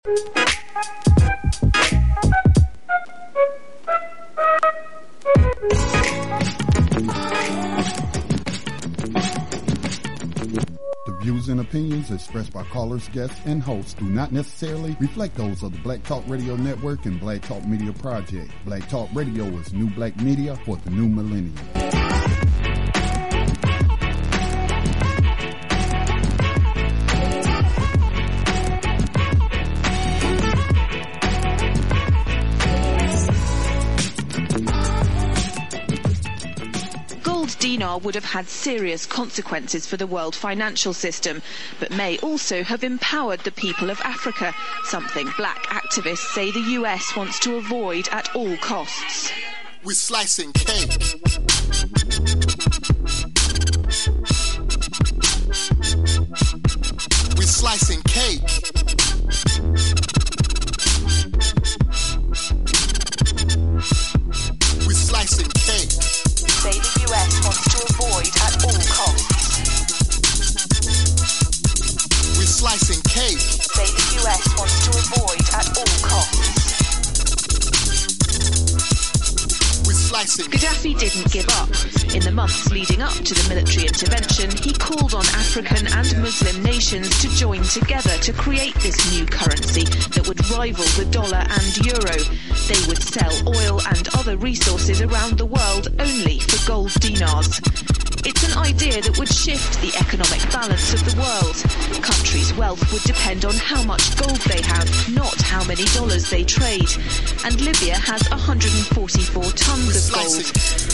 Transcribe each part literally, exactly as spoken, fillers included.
The views and opinions expressed by callers, guests, and hosts do not necessarily reflect those of the Black Talk Radio Network and Black Talk Media Project. Black Talk Radio is new black media for the new millennium. Dinar would have had serious consequences for the world financial system, but may also have empowered the people of Africa, something black activists say the U S wants to avoid at all costs. We're slicing cake. We're slicing cake. We're slicing cake. Say the U S wants to avoid at all costs. We're slicing cake. Say the U S wants to avoid at all costs. We're slicing. Gaddafi didn't give up. In the months leading up to the military intervention, he called on African and Muslim nations to join together to create this new currency that would rival the dollar and euro. They would sell oil and other resources around the world only for gold dinars. It's an idea that would shift the economic balance of the world. Countries' wealth would depend on how much gold they have, not how many dollars they trade. And Libya has one hundred forty-four tons of gold.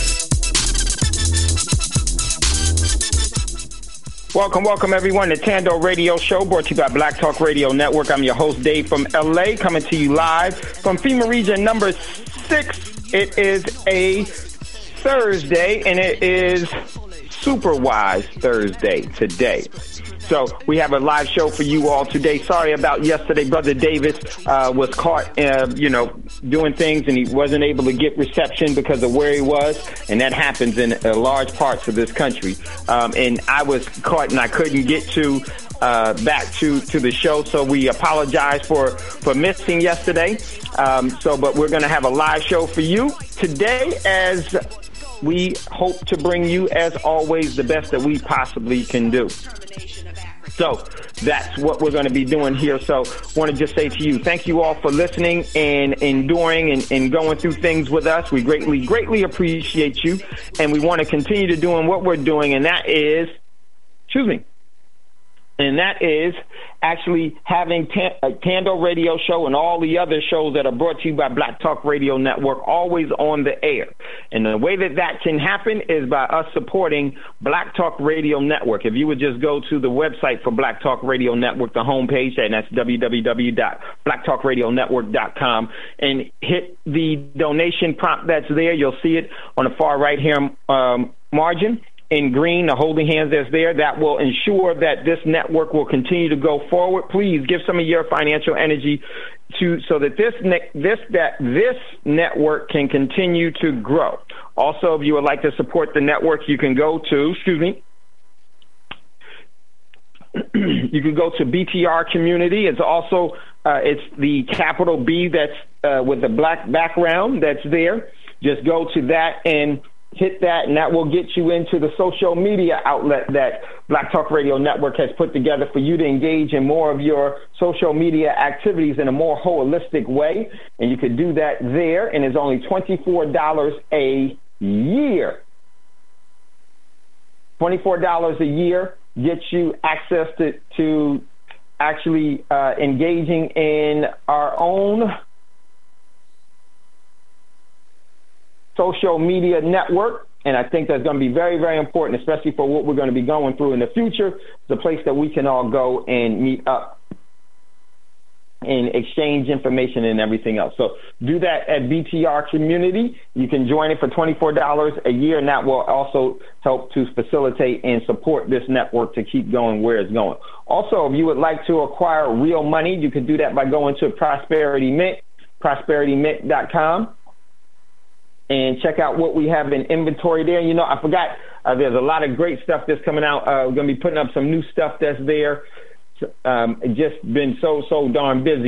Welcome, welcome everyone to Tando Radio Show, brought to you by Black Talk Radio Network. I'm your host, Dave from L A, coming to you live from FEMA region number six. It is a Thursday, and it is Super Wise Thursday today. So we have a live show for you all today. Sorry about yesterday. Brother Davis uh, was caught, uh, you know, doing things, and he wasn't able to get reception because of where he was, and that happens in uh, large parts of this country. Um, and I was caught, and I couldn't get to uh, back to, to the show, so we apologize for, for missing yesterday. Um, so, but we're going to have a live show for you today, as we hope to bring you, as always, the best that we possibly can do. So that's what we're going to be doing here. So I want to just say to you, thank you all for listening and enduring and, and going through things with us. We greatly, greatly appreciate you. And we want to continue to doing what we're doing. And that is, excuse me, and that is actually having T- a Tando Radio Show and all the other shows that are brought to you by Black Talk Radio Network always on the air. And the way that that can happen is by us supporting Black Talk Radio Network. If you would just go to the website for Black Talk Radio Network, the homepage, and that's w w w dot black talk radio network dot com, and hit the donation prompt that's there. You'll see it on the far right hand um, margin. In green, the holding hands that's there, that will ensure that this network will continue to go forward. Please give some of your financial energy to so that this ne- this that this network can continue to grow. Also, if you would like to support the network, you can go to, excuse me, you can go to B T R Community. It's also uh, it's the capital B that's uh, with the black background that's there. Just go to that and hit that, and that will get you into the social media outlet that Black Talk Radio Network has put together for you to engage in more of your social media activities in a more holistic way. And you can do that there, and it's only twenty-four dollars a year. twenty-four dollars a year gets you access to, to actually uh, engaging in our own social media network, and I think that's going to be very, very important, especially for what we're going to be going through in the future. It's a place that we can all go and meet up and exchange information and everything else. So do that at B T R Community. You can join it for twenty-four dollars a year, and that will also help to facilitate and support this network to keep going where it's going. Also, if you would like to acquire real money, you can do that by going to Prosperity Mint, prosperity mint dot com. And check out what we have in inventory there. You know, I forgot, uh, there's a lot of great stuff that's coming out. Uh, we're going to be putting up some new stuff that's there. Um, just been so, so darn busy.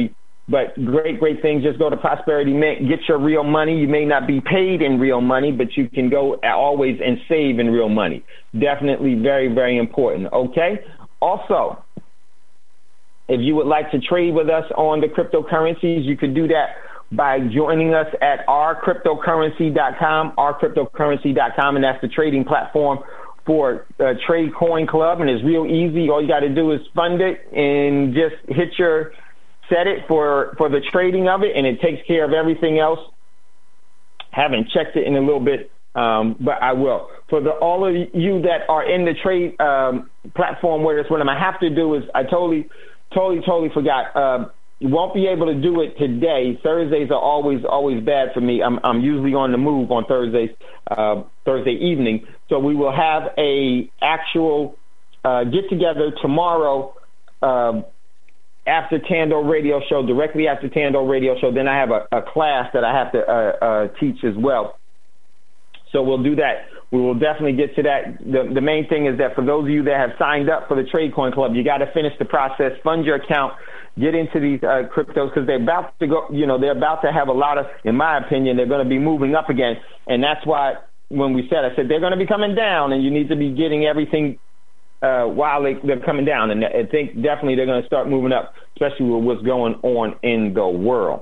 But great, great things. Just go to Prosperity Mint, get your real money. You may not be paid in real money, but you can go always and save in real money. Definitely very, very important. Okay? Also, if you would like to trade with us on the cryptocurrencies, you could do that by joining us at r cryptocurrency dot com, r cryptocurrency dot com, and that's the trading platform for uh, Trade Coin Club, and it's real easy. All you got to do is fund it and just hit your set it for, for the trading of it, and it takes care of everything else. Haven't checked it in a little bit, um, but I will. For the, all of you that are in the trade um, platform with us, what I'm going to have to do is I totally, totally, totally forgot. Uh, you won't be able to do it today. Thursdays are always, always bad for me. I'm, I'm usually on the move on Thursdays, uh, Thursday evening. So we will have a actual uh, get together tomorrow. Uh, after Tando Radio Show, directly after Tando Radio Show. Then I have a, a class that I have to uh, uh, teach as well. So we'll do that. We will definitely get to that. The, the main thing is that for those of you that have signed up for the Trade Coin Club, you got to finish the process, fund your account, get into these uh, cryptos, because they're about to go, you know, they're about to have a lot of, in my opinion, they're going to be moving up again. And that's why when we said, I said, they're going to be coming down, and you need to be getting everything Uh, while they, they're coming down. And I think definitely they're going to start moving up, especially with what's going on in the world.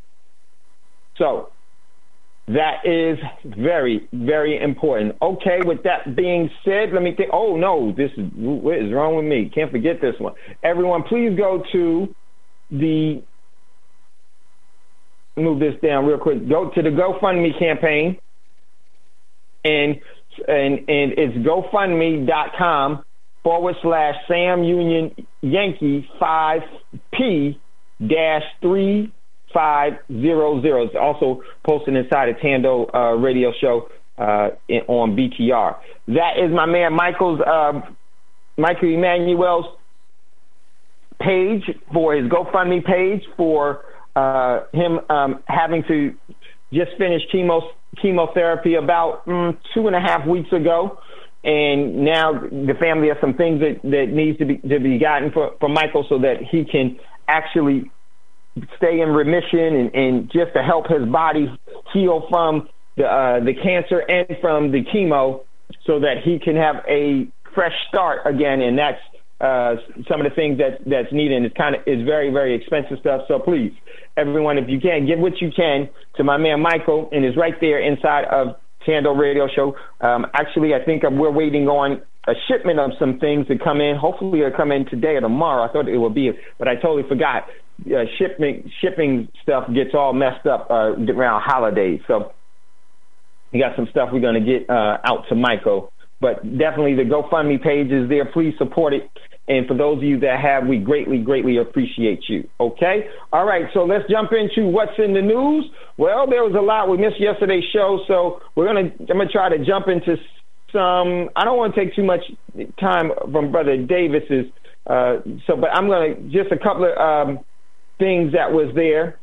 So that is very, very important. Okay, with that being said, let me think. Oh, no, this is, what is wrong with me? Can't forget this one. Everyone, please go to the, move this down real quick. Go to the GoFundMe campaign, and and and it's GoFundMe.com forward slash Sam Union Yankee five P dash three five zero zero. It's also posted inside a Tando uh, radio show uh, in, on B T R. That is my man Michael's uh, Michael Emanuel's page for his GoFundMe page for uh, him um, having to just finish chemo chemotherapy about mm, two and a half weeks ago. And now the family has some things that, that needs to be to be gotten for, for Michael so that he can actually stay in remission and, and just to help his body heal from the uh, the cancer and from the chemo so that he can have a fresh start again. And that's uh, some of the things that that's needed. And it's kind of is very, very expensive stuff. So please, everyone, if you can, give what you can to my man Michael, and it's right there inside of Tando Radio Show. Um, actually, I think we're waiting on a shipment of some things to come in. Hopefully it'll come in today or tomorrow. I thought it would be, but I totally forgot. Uh, shipping shipping stuff gets all messed up uh, around holidays. So we got some stuff we're going to get uh, out to Michael. But definitely the GoFundMe page is there. Please support it. And for those of you that have, we greatly, greatly appreciate you. Okay? All right, so let's jump into what's in the news. Well, there was a lot. We missed yesterday's show, so we're gonna I'm gonna try to jump into some. I don't want to take too much time from Brother Davis's. Uh, so, but I'm gonna just a couple of um, things that was there.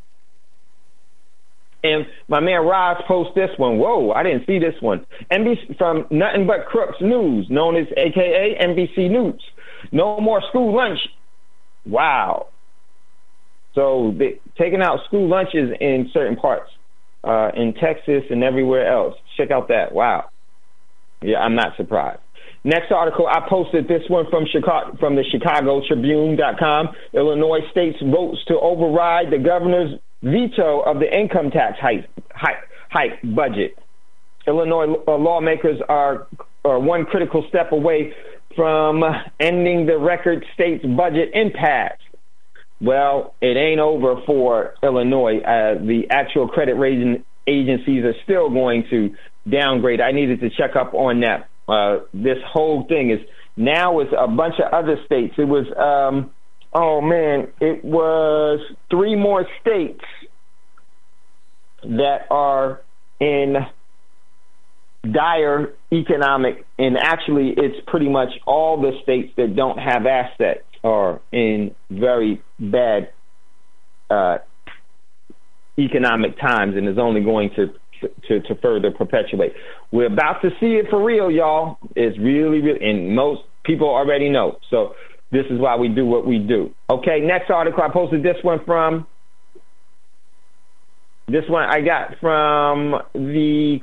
And my man Roz posts this one. Whoa, I didn't see this one. N B C from Nothing But Crooks News, known as A K A N B C News. No more school lunch. Wow. So they taking out school lunches in certain parts, uh, in Texas and everywhere else. Check out that. Wow. Yeah, I'm not surprised. Next article, I posted this one from Chicago, from the Chicago Tribune dot com. Illinois states votes to override the governor's veto of the income tax hike, hike, hike budget. Illinois lawmakers are, are one critical step away from ending the record state's budget impasse. Well, it ain't over for Illinois. Uh, the actual credit rating agencies are still going to downgrade. I needed to check up on that. Uh, this whole thing is now it's a bunch of other states. It was, um, oh man, it was three more states that are in dire economic, and actually it's pretty much all the states that don't have assets are in very bad uh, economic times, and is only going to, to to further perpetuate. We're about to see it for real, y'all. It's really, really, and most people already know. So this is why we do what we do. Okay, next article, I posted this one from This one I got from the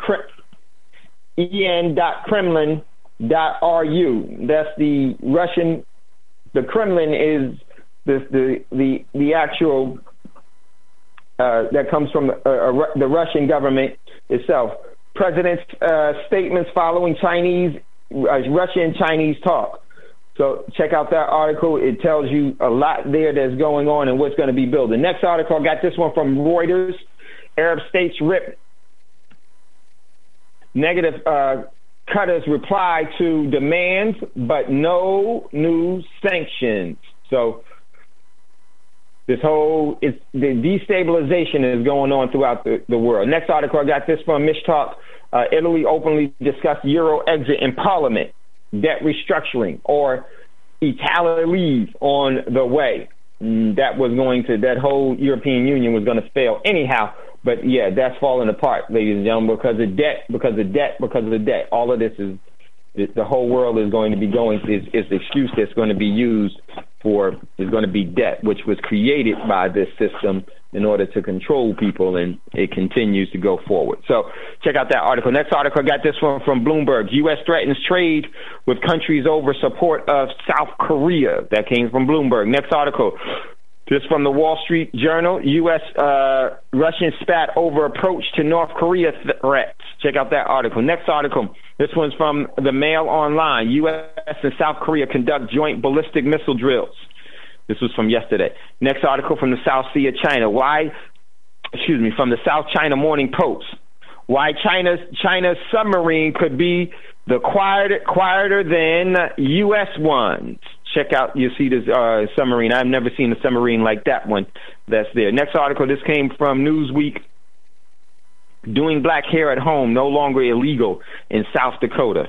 en dot kremlin dot r u. That's the Russian. The Kremlin is the the the, the actual uh, that comes from the, uh, the Russian government itself. President's uh, statements following Chinese, uh, Russian Chinese talk. So check out that article. It tells you a lot there that's going on and what's going to be built. The next article, I got this one from Reuters. Arab states rip negative uh, Qatar's reply to demands, but no new sanctions. So this whole is the destabilization is going on throughout the, the world. Next article, I got this from Mishtalk. Uh, Italy openly discussed Euro exit in Parliament, debt restructuring, or Italy leave on the way. Mm, that was going to that whole European Union was going to fail anyhow. But yeah, that's falling apart, ladies and gentlemen, because of debt, because of debt, because of the debt. All of this is the whole world is going to be going is, is the excuse that's going to be used for is going to be debt, which was created by this system in order to control people, and it continues to go forward. So check out that article. Next article, I got this one from Bloomberg. U S threatens trade with countries over support of South Korea. That came from Bloomberg. Next article, this from the Wall Street Journal. U S Uh, Russian spat over approach to North Korea threats. Check out that article. Next article, this one's from the Mail Online. U S and South Korea conduct joint ballistic missile drills. This was from yesterday. Next article from the South Sea of China. Why, excuse me, from the South China Morning Post. Why China's China's submarine could be the quieter, quieter than U S ones. Check out, you see this uh, submarine. I've never seen a submarine like that one that's there. Next article, this came from Newsweek. Doing black hair at home no longer illegal in South Dakota.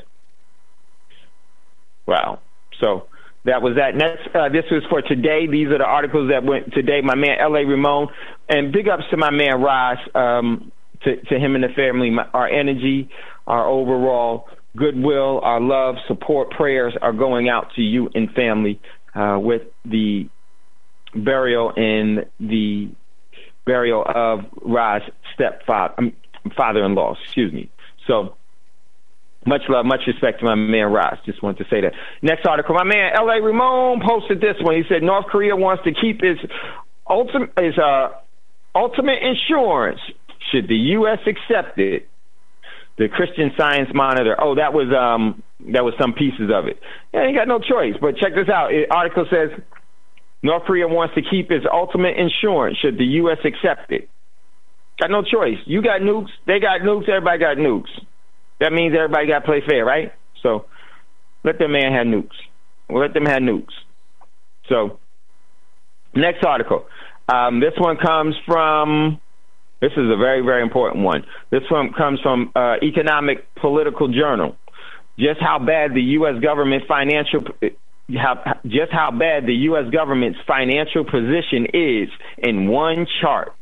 Wow. So that was that. Next, uh, this was for today. These are the articles that went today. My man, L A. Ramon. And big ups to my man, Ross, um, to, to him and the family. My, our energy, our overall goodwill, our love, support, prayers are going out to you and family uh, with the burial and the burial of Ross' stepfather, um, father-in-law, excuse me. So much love, much respect to my man Ross. Just wanted to say that. Next article, my man L A. Ramon posted this one. He said North Korea wants to keep its ultimate, its, uh, ultimate insurance should the U S accept it. The Christian Science Monitor. Oh, that was um, that was some pieces of it. Yeah, ain't got no choice. But check this out. The article says North Korea wants to keep its ultimate insurance should the U S accept it. Got no choice. You got nukes. They got nukes. Everybody got nukes. That means everybody got to play fair, right? So let them man have nukes. Well, let them have nukes. So next article. Um, this one comes from. This is a very, very important one. This one comes from uh, Economic Political Journal. Just how bad the U S government financial, how, just how bad the U S government's financial position is in one chart.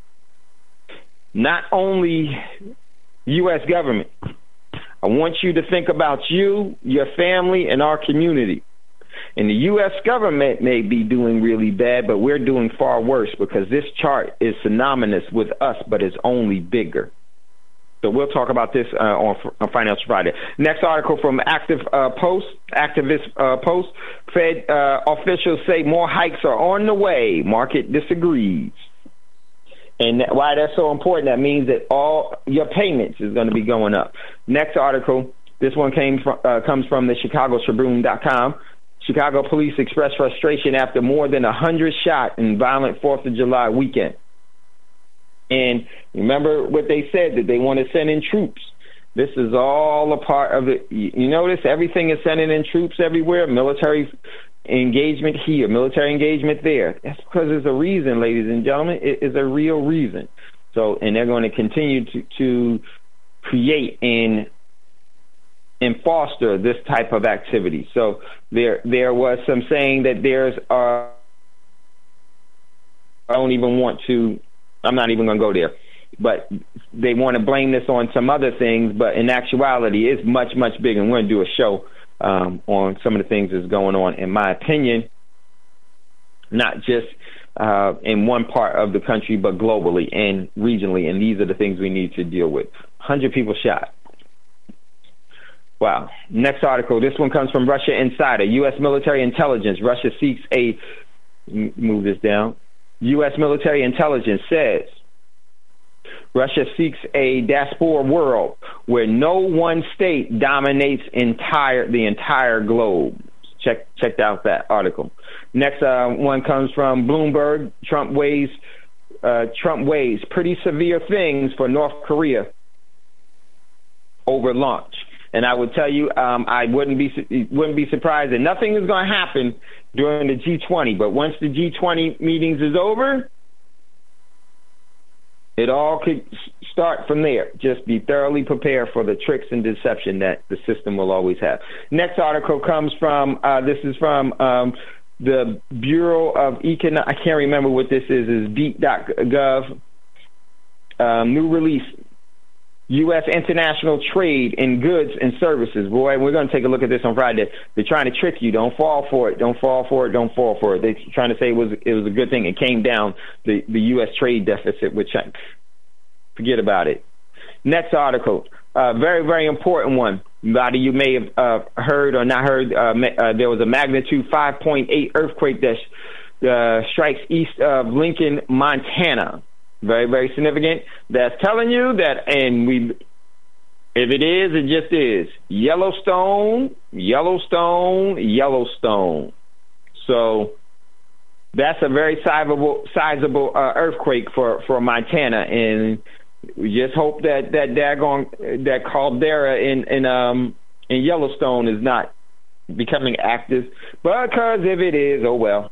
Not only U S government. I want you to think about you, your family, and our community. And the U S government may be doing really bad, but we're doing far worse because this chart is synonymous with us, but it's only bigger. So we'll talk about this uh, on, on Financial Friday. Next article from Active uh, Post, Activist uh, Post. Fed uh, officials say more hikes are on the way. Market disagrees. And why that's so important, that means that all your payments is going to be going up. Next article, this one came from, uh, comes from the Chicago Tribune dot com. Chicago police expressed frustration after more than one hundred shot in violent fourth of July weekend. And remember what they said, that they want to send in troops. This is all a part of it. You notice everything is sending in troops everywhere, military engagement here, military engagement there. That's because there's a reason, ladies and gentlemen. It is a real reason. So, and they're going to continue to, to create and and foster this type of activity. So there there was some saying that there's uh, I don't even want to, I'm not even going to go there, but they want to blame this on some other things, but in actuality it's much, much bigger. And we're going to do a show um, on some of the things that's going on, in my opinion, not just uh, in one part of the country, but globally and regionally. And these are the things we need to deal with. one hundred people shot. Wow. Next article. This one comes from Russia Insider. U S military intelligence. Russia seeks a, move this down. U S military intelligence says Russia seeks a diaspora world where no one state dominates entire the entire globe. Check check out that article. Next uh, one comes from Bloomberg. Trump weighs uh, Trump weighs pretty severe things for North Korea over launch. And I would tell you, um, I wouldn't be wouldn't be surprised that nothing is going to happen during the G twenty. But once the G twenty meetings is over, it all could start from there. Just be thoroughly prepared for the tricks and deception that the system will always have. Next article comes from, uh, this is from um, the Bureau of Economic, I can't remember what this is, is beat dot gov. Um, new release, U S international trade in goods and services. Boy, we're going to take a look at this on Friday. They're trying to trick you. Don't fall for it. Don't fall for it. Don't fall for it. They're trying to say it was it was a good thing. It came down, the, the U S trade deficit with China. Forget about it. Next article, uh, very, very important one. A lot of you may have uh, heard or not heard, uh, uh, there was a magnitude five point eight earthquake that uh, strikes east of Lincoln, Montana. Very, very significant. That's telling you that, and we, if it is, it just is. Yellowstone, Yellowstone, Yellowstone. So that's a very sizable, sizable uh, earthquake for, for Montana, and we just hope that that daggone, that caldera in in um in Yellowstone is not becoming active. Because if it is, oh well.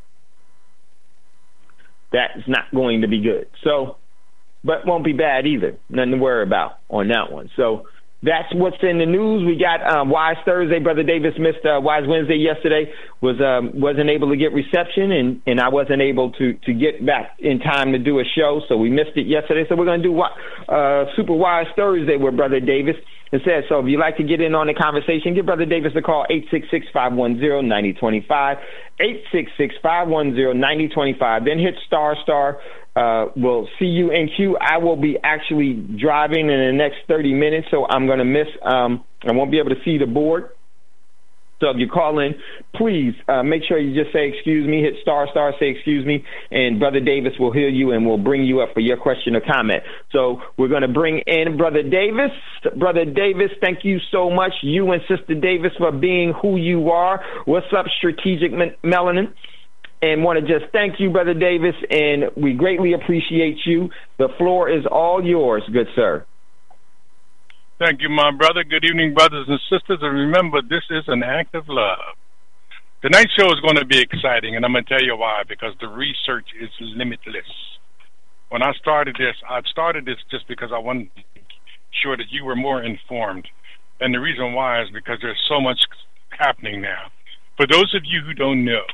That's not going to be good. So, but won't be bad either. Nothing to worry about on that one. So that's what's in the news. We got um, Wise Thursday. Brother Davis missed uh, Wise Wednesday yesterday. Was um, wasn't able to get reception, and, and I wasn't able to, to get back in time to do a show, so we missed it yesterday. So we're going to do uh, Super Wise Thursday with Brother Davis. It says, so if you'd like to get in on the conversation, give Brother Davis a call, eight six six, five one zero, nine zero two five, eight six six, five one zero, nine zero two five. Then hit star star. Uh, we'll see you in queue. I will be actually driving in the next thirty minutes, so I'm going to miss, um, I won't be able to see the board. So if you call in, please uh, make sure you just say, excuse me, hit star, star, say, excuse me, and Brother Davis will hear you and will bring you up for your question or comment. So we're going to bring in Brother Davis. Brother Davis, thank you so much, you and Sister Davis, for being who you are. What's up, Strategic Melanin? And want to just thank you, Brother Davis, and we greatly appreciate you. The floor is all yours, good sir. Thank you, my brother. Good evening, brothers and sisters. And remember, this is an act of love. Tonight's show is going to be exciting, and I'm going to tell you why, because the research is limitless. When I started this, I started this just because I wanted to make sure that you were more informed. And the reason why is because there's so much happening now. For those of you who don't know,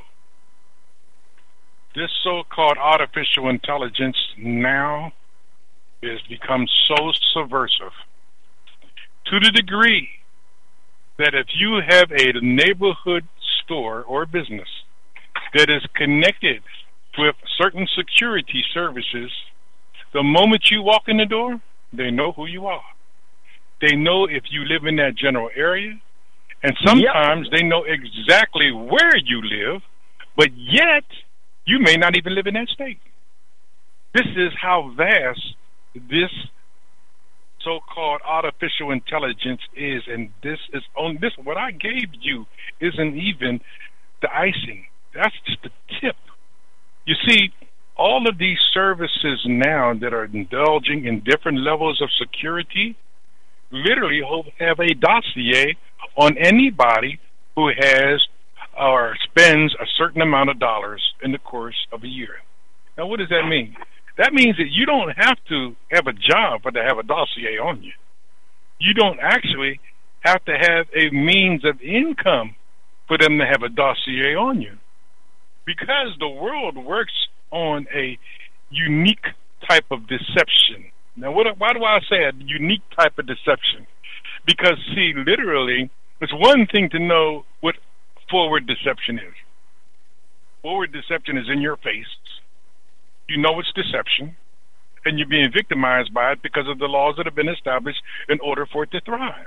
this so-called artificial intelligence now has become so subversive to the degree that if you have a neighborhood store or business that is connected with certain security services, the moment you walk in the door, they know who you are. They know if you live in that general area, and sometimes yep. they know exactly where you live, but yet you may not even live in that state. This is how vast this so-called artificial intelligence is, and this is on this. What I gave you isn't even the icing. That's just the tip. You see, all of these services now that are indulging in different levels of security literally have a dossier on anybody who has or spends a certain amount of dollars in the course of a year. Now, what does that mean? That means that you don't have to have a job for to have a dossier on you. You don't actually have to have a means of income for them to have a dossier on you. Because the world works on a unique type of deception. Now, what, why do I say a unique type of deception? Because, see, literally, it's one thing to know what forward deception is. Forward deception is in your face. You know it's deception, and you're being victimized by it because of the laws that have been established in order for it to thrive.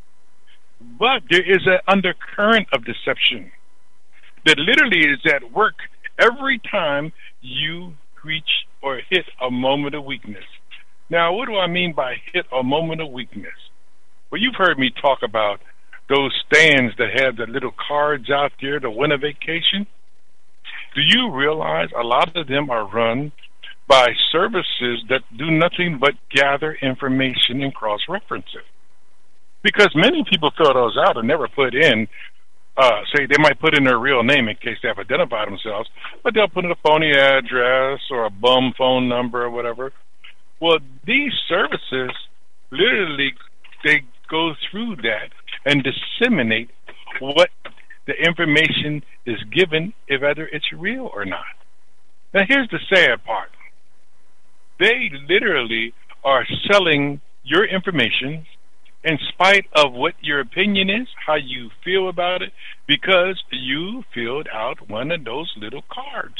But there is an undercurrent of deception that literally is at work every time you reach or hit a moment of weakness. Now, what do I mean by hit a moment of weakness? Well, you've heard me talk about those stands that have the little cards out there to win a vacation. Do you realize a lot of them are run by services that do nothing but gather information and cross-reference it? Because many people fill those out and never put in, uh, say they might put in their real name in case they have identified themselves, but they'll put in a phony address or a bum phone number or whatever. Well, these services, literally, they go through that and disseminate what the information is given, if whether it's real or not. Now, here's the sad part. They literally are selling your information in spite of what your opinion is, how you feel about it, because you filled out one of those little cards.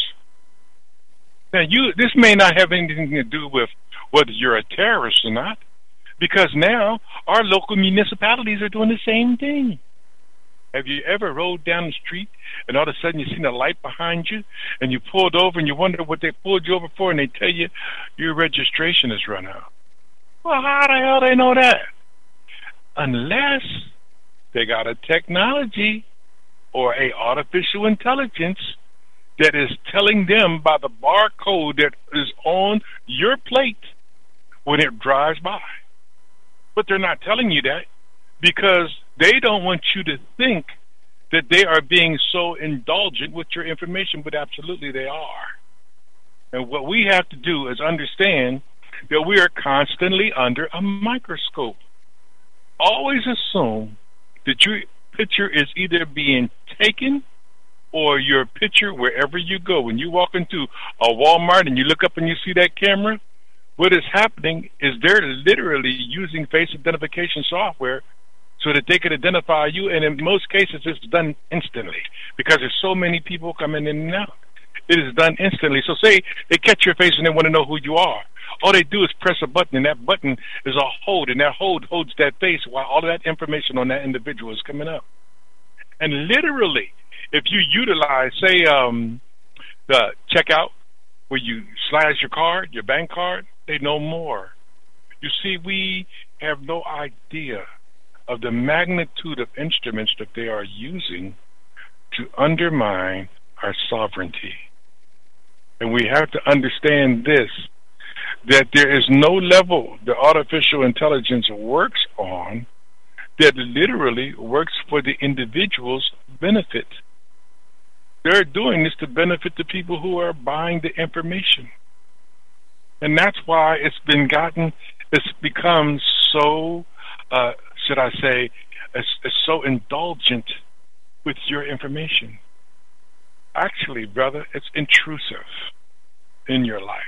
Now, you this may not have anything to do with whether you're a terrorist or not, because now our local municipalities are doing the same thing. Have you ever rode down the street and all of a sudden you seen a light behind you and you pulled over and you wonder what they pulled you over for, and they tell you your registration has run out? Well, how the hell they know that? Unless they got a technology or a artificial intelligence that is telling them by the barcode that is on your plate when it drives by. But they're not telling you that because they don't want you to think that they are being so indulgent with your information, but absolutely they are. And what we have to do is understand that we are constantly under a microscope. Always assume that your picture is either being taken or your picture wherever you go. When you walk into a Walmart and you look up and you see that camera, what is happening is they're literally using face identification software so that they can identify you, and in most cases it's done instantly because there's so many people coming in and out. It is done instantly. So say they catch your face and they want to know who you are. All they do is press a button, and that button is a hold, and that hold holds that face while all of that information on that individual is coming up. And literally, if you utilize, say, um, the checkout where you slash your card, your bank card, they know more. You see, we have no idea of the magnitude of instruments that they are using to undermine our sovereignty. And we have to understand this, that there is no level the artificial intelligence works on that literally works for the individual's benefit. They're doing this to benefit the people who are buying the information. And that's why it's been gotten, it's become so, uh, should I say, it's, it's so indulgent with your information. Actually, brother, it's intrusive in your life.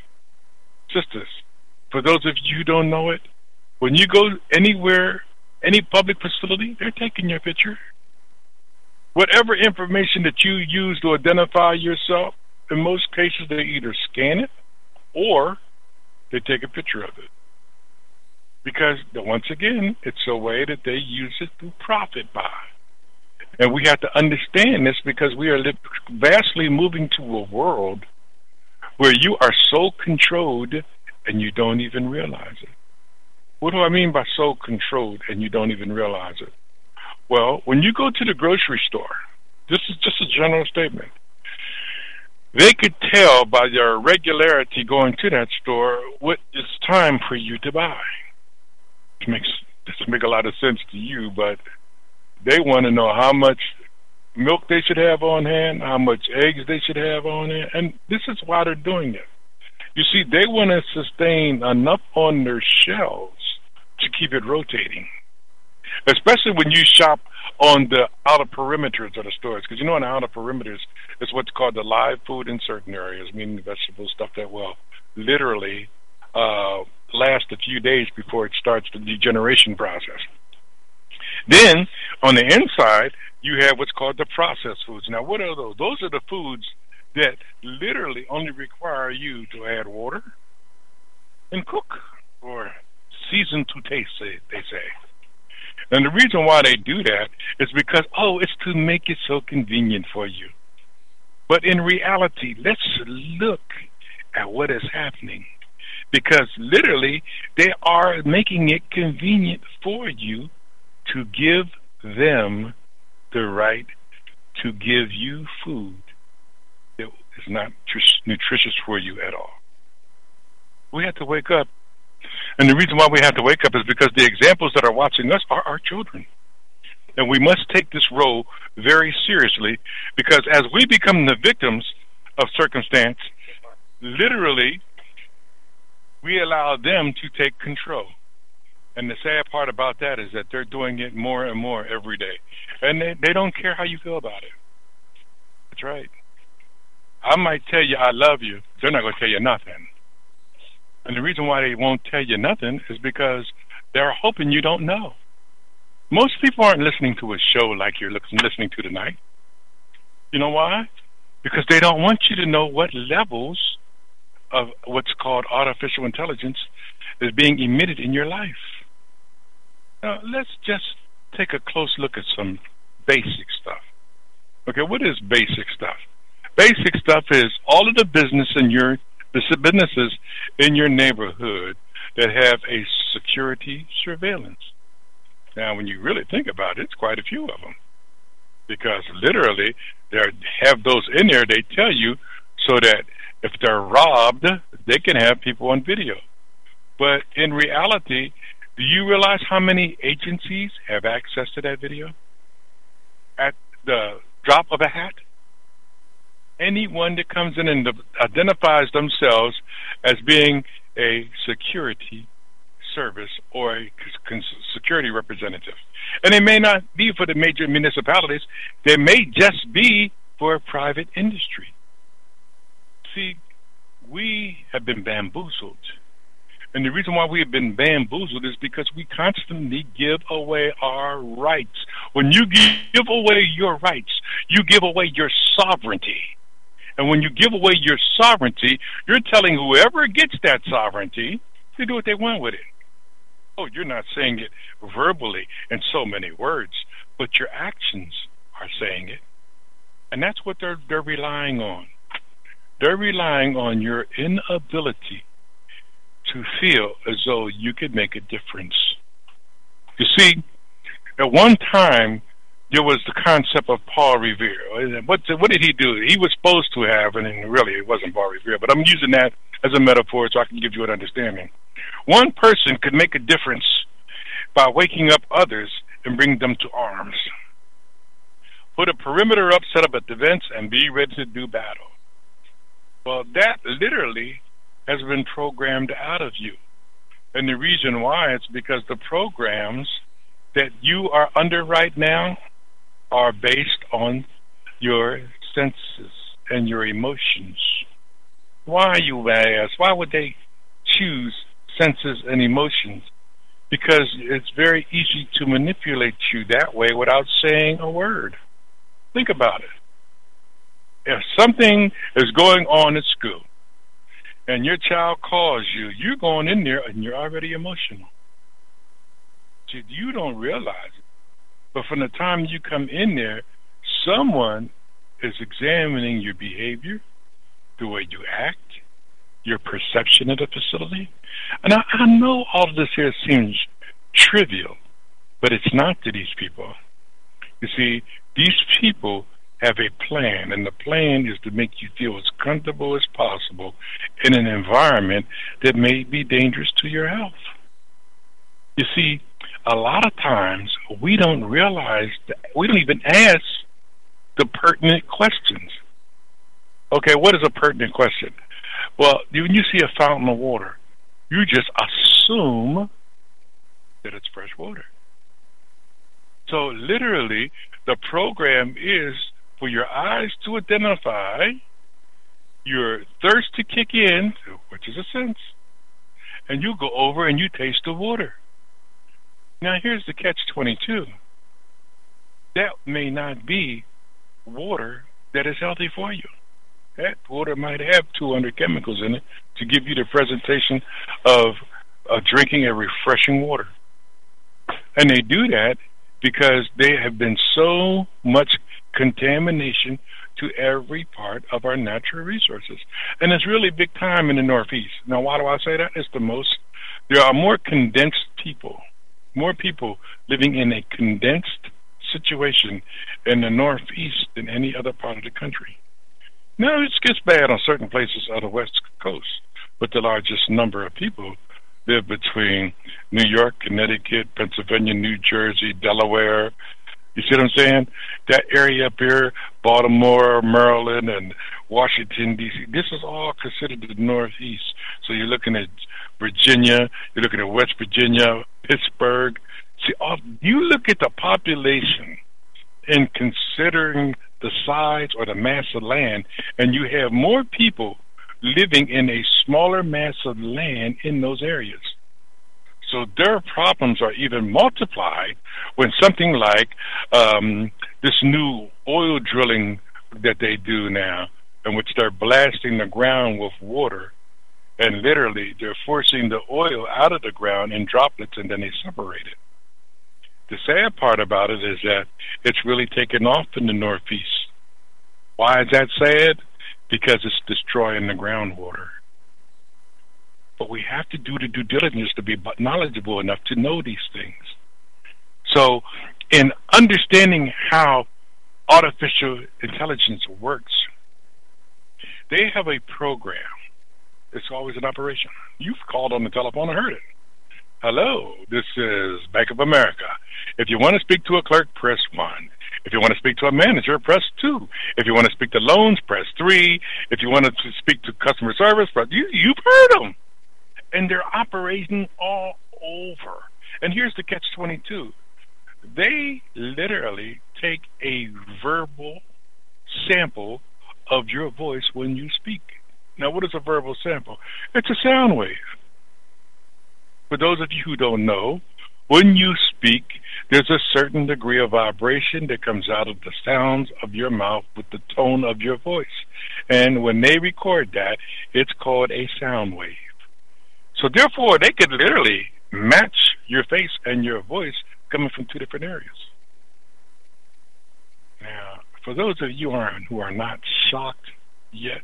Sisters, for those of you who don't know it, when you go anywhere, any public facility, they're taking your picture. Whatever information that you use to identify yourself, in most cases they either scan it or they take a picture of it. Because, once again, it's a way that they use it to profit by. And we have to understand this because we are vastly moving to a world where you are so controlled and you don't even realize it. What do I mean by so controlled and you don't even realize it? Well, when you go to the grocery store, this is just a general statement, they could tell by your regularity going to that store what it's time for you to buy. It makes doesn't make a lot of sense to you, but they want to know how much milk they should have on hand, how much eggs they should have on hand, and this is why they're doing it. You see, they want to sustain enough on their shelves to keep it rotating, especially when you shop on the outer perimeters of the stores, because you know in the outer perimeters it's what's called the live food in certain areas, meaning vegetables, stuff that will literally uh, last a few days before it starts the degeneration process. Then, on the inside, you have what's called the processed foods. Now, what are those? Those are the foods that literally only require you to add water and cook or season to taste, they say. And the reason why they do that is because, oh, it's to make it so convenient for you. But in reality, let's look at what is happening. Because literally, they are making it convenient for you to give them the right to give you food that is not nutritious for you at all. We have to wake up. And the reason why we have to wake up is because the examples that are watching us are our children. And we must take this role very seriously, because as we become the victims of circumstance, literally, we allow them to take control. And the sad part about that is that they're doing it more and more every day. And they, they don't care how you feel about it. That's right. I might tell you I love you. They're not going to tell you nothing. And the reason why they won't tell you nothing is because they're hoping you don't know. Most people aren't listening to a show like you're listening to tonight. You know why? Because they don't want you to know what levels of what's called artificial intelligence is being emitted in your life. Now, let's just take a close look at some basic stuff. Okay, what is basic stuff? Basic stuff is all of the business in your the businesses in your neighborhood that have a security surveillance. Now, when you really think about it, it's quite a few of them, because literally they have those in there. They tell you so that if they're robbed, they can have people on video. But in reality, do you realize how many agencies have access to that video at the drop of a hat? Anyone that comes in and identifies themselves as being a security service or a security representative. And they may not be for the major municipalities. They may just be for a private industry. See, we have been bamboozled. And the reason why we have been bamboozled is because we constantly give away our rights. When you give away your rights, you give away your sovereignty. And when you give away your sovereignty, you're telling whoever gets that sovereignty to do what they want with it. Oh, you're not saying it verbally in so many words, but your actions are saying it. And that's what they're they're relying on. They're relying on your inability to feel as though you could make a difference. You see, at one time, there was the concept of Paul Revere. What, what did he do? He was supposed to have, and really it wasn't Paul Revere, but I'm using that as a metaphor so I can give you an understanding. One person could make a difference by waking up others and bring them to arms. Put a perimeter up, set up at defense, and be ready to do battle. Well, that literally has been programmed out of you. And the reason why is because the programs that you are under right now are based on your senses and your emotions. Why, you may ask? Why would they choose senses and emotions? Because it's very easy to manipulate you that way without saying a word. Think about it. If something is going on at school and your child calls you, you're going in there and you're already emotional. See, you don't realize it. But from the time you come in there, someone is examining your behavior, the way you act, your perception of the facility. And I, I know all of this here seems trivial, but it's not to these people. You see, these people have a plan, and the plan is to make you feel as comfortable as possible in an environment that may be dangerous to your health. You see, a lot of times we don't realize that we don't even ask the pertinent questions. Okay, what is a pertinent question? Well, when you see a fountain of water, you just assume that it's fresh water. So literally, the program is for your eyes to identify, your thirst to kick in, which is a sense, and you go over and you taste the water. Now, here's the catch twenty-two. That may not be water that is healthy for you. That water might have two hundred chemicals in it to give you the presentation of uh, drinking a refreshing water. And they do that because they have been so much contamination to every part of our natural resources. And it's really big time in the Northeast. Now, why do I say that? It's the most, there are more condensed people, more people living in a condensed situation in the Northeast than any other part of the country. Now, it gets bad on certain places on the West Coast, but the largest number of people live between New York, Connecticut, Pennsylvania, New Jersey, Delaware. You see what I'm saying? That area up here, Baltimore, Maryland, and Washington, D C, this is all considered the Northeast. So you're looking at Virginia, you're looking at West Virginia, Pittsburgh. See, all, you look at the population and considering the size or the mass of land, and you have more people living in a smaller mass of land in those areas. So their problems are even multiplied when something like um, this new oil drilling that they do now, in which they're blasting the ground with water, and literally they're forcing the oil out of the ground in droplets and then they separate it. The sad part about it is that it's really taken off in the Northeast. Why is that sad? Because it's destroying the groundwater. But we have to do the due diligence to be knowledgeable enough to know these things. So in understanding how artificial intelligence works, they have a program. It's always in operation. You've called on the telephone and heard it. Hello, this is Bank of America. If you want to speak to a clerk, press one. If you want to speak to a manager, press two. If you want to speak to loans, press three. If you want to speak to customer service, press, you, you've heard them. And they're operating all over. And here's the catch twenty-two. They literally take a verbal sample of your voice when you speak. Now, what is a verbal sample? It's a sound wave. For those of you who don't know, when you speak, there's a certain degree of vibration that comes out of the sounds of your mouth with the tone of your voice. And when they record that, it's called a sound wave. So therefore, they could literally match your face and your voice coming from two different areas. Now, for those of you who are, who are not shocked yet,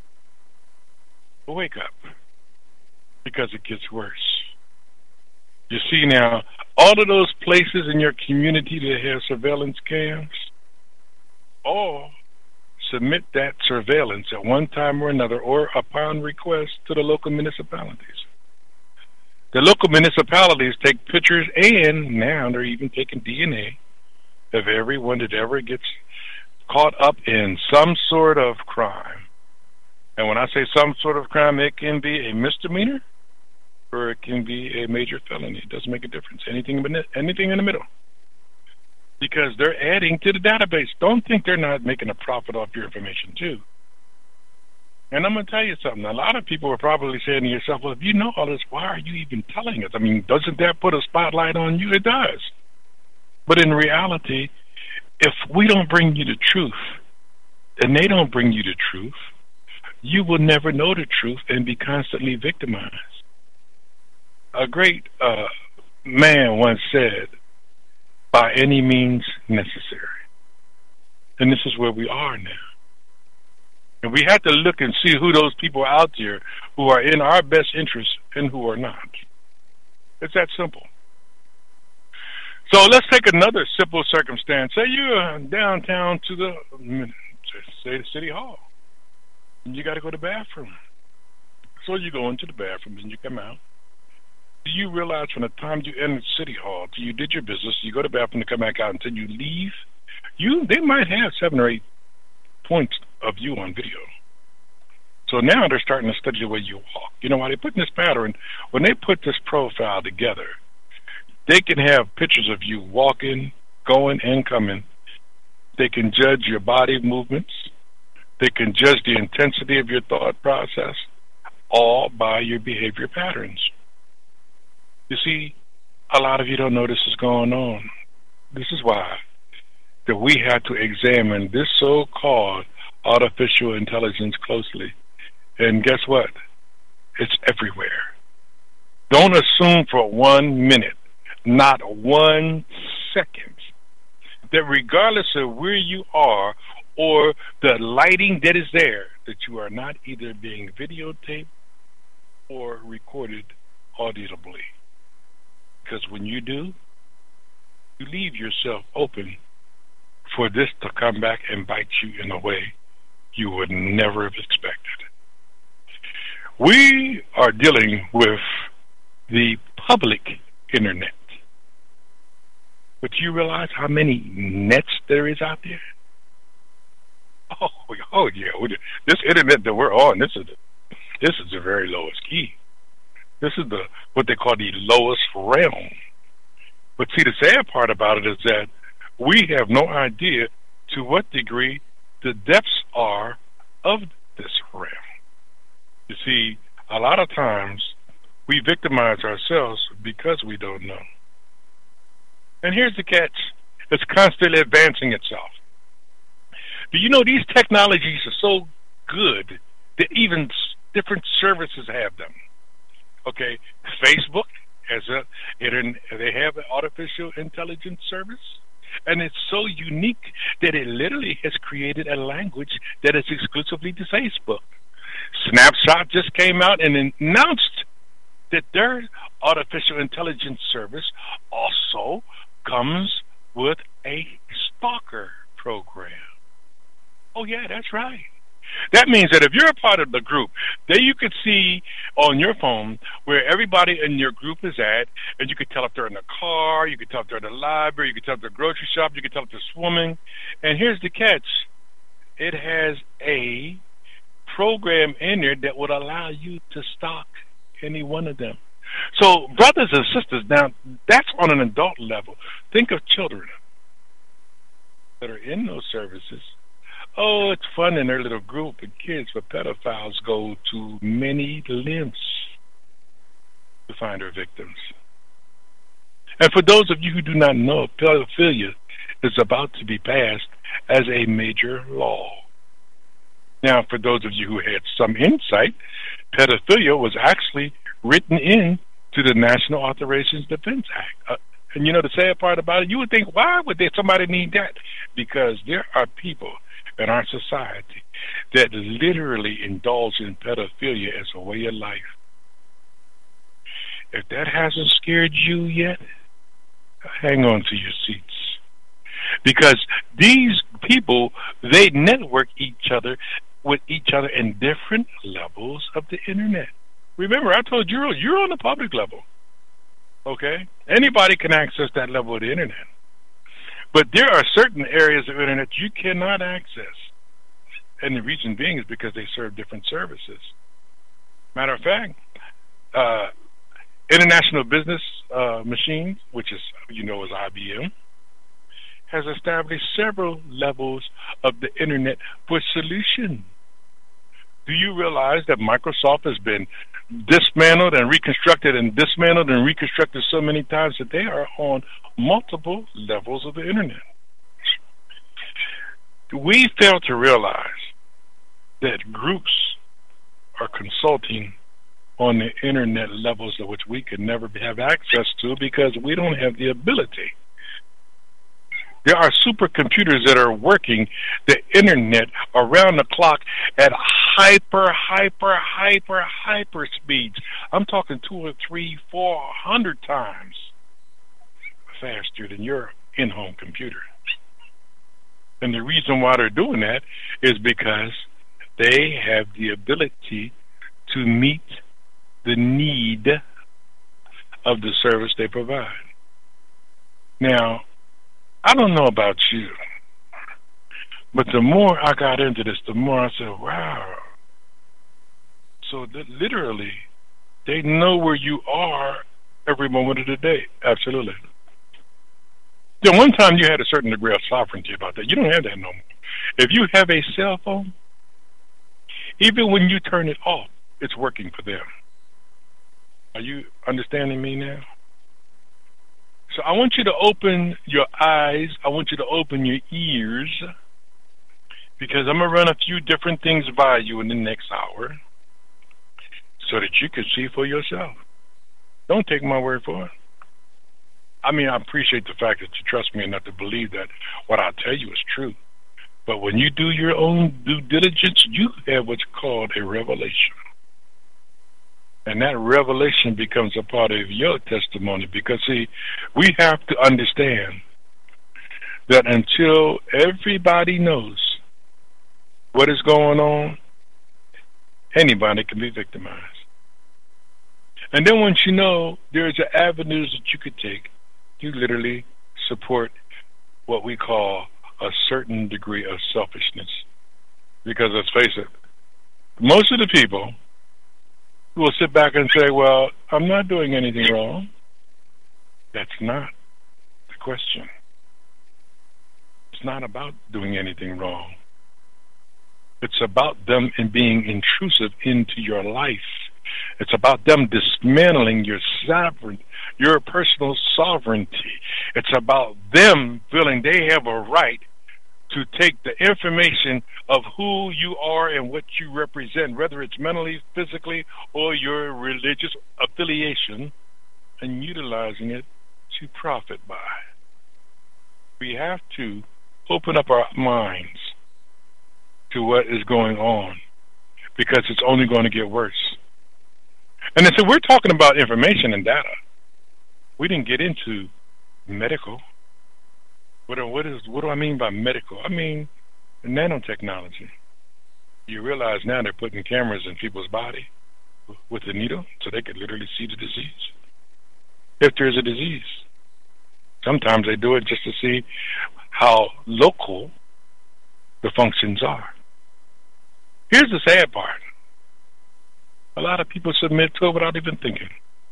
wake up, because it gets worse. You see now, all of those places in your community that have surveillance cams, all submit that surveillance at one time or another or upon request to the local municipalities. The local municipalities take pictures, and now they're even taking D N A of everyone that ever gets caught up in some sort of crime. And when I say some sort of crime, it can be a misdemeanor or it can be a major felony. It doesn't make a difference. Anything, anything in the middle. Because they're adding to the database. Don't think they're not making a profit off your information, too. And I'm going to tell you something. A lot of people are probably saying to yourself, well, if you know all this, why are you even telling us? I mean, doesn't that put a spotlight on you? It does. But in reality, if we don't bring you the truth, and they don't bring you the truth, you will never know the truth and be constantly victimized. A great uh, man once said, by any means necessary. And this is where we are now. And we have to look and see who those people out there who are in our best interest and who are not. It's that simple. So let's take another simple circumstance. Say you're downtown to the, say the city hall. And you got to go to the bathroom. So you go into the bathroom and you come out. Do you realize from the time you entered City Hall till you did your business, you go to the bathroom to come back out until you leave, you they might have seven or eight points of you on video. So now they're starting to study the way you walk. You know why they put in this pattern? When they put this profile together, they can have pictures of you walking, going, and coming. They can judge your body movements. They can judge the intensity of your thought process, all by your behavior patterns. You see, a lot of you don't know this is going on. This is why that we have to examine this so-called artificial intelligence closely. And guess what? It's everywhere. Don't assume for one minute, not one second, that regardless of where you are or the lighting that is there, that you are not either being videotaped or recorded audibly. Because when you do, you leave yourself open for this to come back and bite you in a way you would never have expected. We are dealing with the public internet. But do you realize how many nets there is out there? Oh, oh yeah. This internet that we're on, this is the, this is the very lowest key. This is the what they call the lowest realm. But see, the sad part about it is that we have no idea to what degree the depths are of this realm. You see, a lot of times we victimize ourselves because we don't know. And here's the catch. It's constantly advancing itself. Do you know these technologies are so good that even different services have them? Okay, Facebook has a, they have an artificial intelligence service, and it's so unique that it literally has created a language that is exclusively to Facebook. Snapshot just came out and announced that their artificial intelligence service also comes with a stalker program. Oh yeah, that's right. That means that if you're a part of the group, then you could see on your phone where everybody in your group is at, and you could tell if they're in the car, you could tell if they're in the library, you could tell if they're at the grocery shop, you could tell if they're swimming. And here's the catch. It has a program in there that would allow you to stalk any one of them. So, brothers and sisters, now, that's on an adult level. Think of children that are in those services. Oh, it's fun in their little group of kids, but pedophiles go to many lengths to find their victims. And for those of you who do not know, pedophilia is about to be passed as a major law. Now, for those of you who had some insight, pedophilia was actually written in to the National Authorization Defense Act. Uh, and you know the sad part about it, you would think, why would they, somebody need that? Because there are people in our society that literally indulge in pedophilia as a way of life. If that hasn't scared you yet, hang on to your seats. Because these people, they network each other with each other in different levels of the internet. Remember, I told you, you're on the public level. Okay? Anybody can access that level of the internet. But there are certain areas of internet you cannot access. And the reason being is because they serve different services. Matter of fact, uh, International Business uh, Machines, which is, you know, is I B M, has established several levels of the internet for solution. Do you realize that Microsoft has been dismantled and reconstructed and dismantled and reconstructed so many times that they are on multiple levels of the internet? We fail to realize that groups are consulting on the internet levels of which we could never have access to because we don't have the ability. There are supercomputers that are working the internet around the clock at hyper, hyper, hyper, hyper speeds. I'm talking two or three, four hundred times faster than your in-home computer. And the reason why they're doing that is because they have the ability to meet the need of the service they provide. Now, I don't know about you, but the more I got into this, the more I said, wow. So that literally, they know where you are every moment of the day. Absolutely. Then one time you had a certain degree of sovereignty about that. You don't have that no more. If you have a cell phone, even when you turn it off, it's working for them. Are you understanding me now? So I want you to open your eyes. I want you to open your ears because I'm going to run a few different things by you in the next hour so that you can see for yourself. Don't take my word for it. I mean, I appreciate the fact that you trust me enough to believe that what I tell you is true. But when you do your own due diligence, you have what's called a revelation. And that revelation becomes a part of your testimony because, see, we have to understand that until everybody knows what is going on, anybody can be victimized. And then once you know, there's avenues that you could take to literally support what we call a certain degree of selfishness. Because let's face it, most of the people who will sit back and say, well, I'm not doing anything wrong. That's not the question. It's not about doing anything wrong. It's about them and being intrusive into your life. It's about them dismantling your sovereign, your personal sovereignty. It's about them feeling they have a right to take the information of who you are and what you represent, whether it's mentally, physically, or your religious affiliation, and utilizing it to profit by. We have to open up our minds to what is going on because it's only going to get worse. And so we're talking about information and data. We didn't get into medical. What, what, is, what do I mean by medical? I mean nanotechnology. You realize now they're putting cameras in people's body with a needle so they could literally see the disease. If there's a disease. Sometimes they do it just to see how local the functions are. Here's the sad part. A lot of people submit to it without even thinking.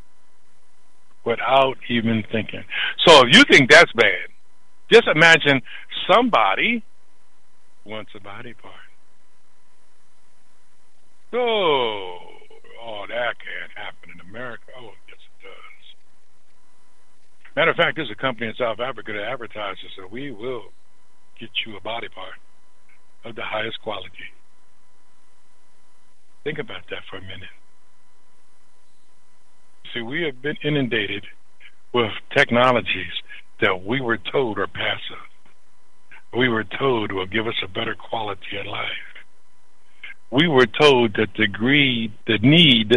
Without even thinking. So if you think that's bad, just imagine somebody wants a body part. Oh, oh, that can't happen in America. Oh, yes, it does. Matter of fact, there's a company in South Africa that advertises that we will get you a body part of the highest quality. Think about that for a minute. See, we have been inundated with technologies that we were told are passive. We were told will give us a better quality of life. We were told that the greed, the need,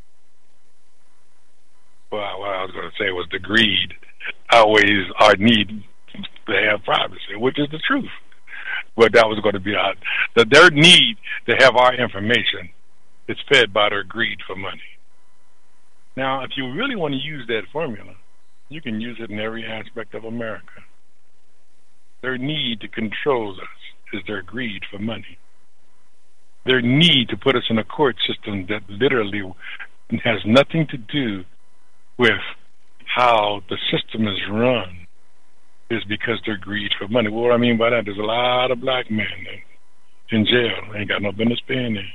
well, what I was going to say was the greed outweighs our need to have privacy, which is the truth. But that was going to be our, that their need to have our information is fed by their greed for money. Now, if you really want to use that formula, you can use it in every aspect of America. Their need to control us is their greed for money. Their need to put us in a court system that literally has nothing to do with how the system is run is because their greed for money. What I mean by that, there's a lot of black men in jail. They ain't got no business being there.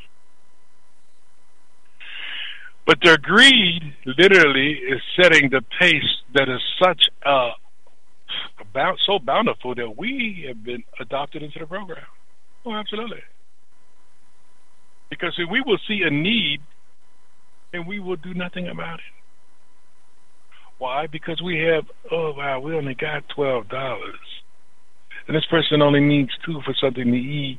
But their greed literally is setting the pace that is such a, a so bountiful that we have been adopted into the program. Oh, absolutely. Because we will see a need and we will do nothing about it. Why? Because we have, oh, wow, we only got twelve dollars. And this person only needs two for something to eat.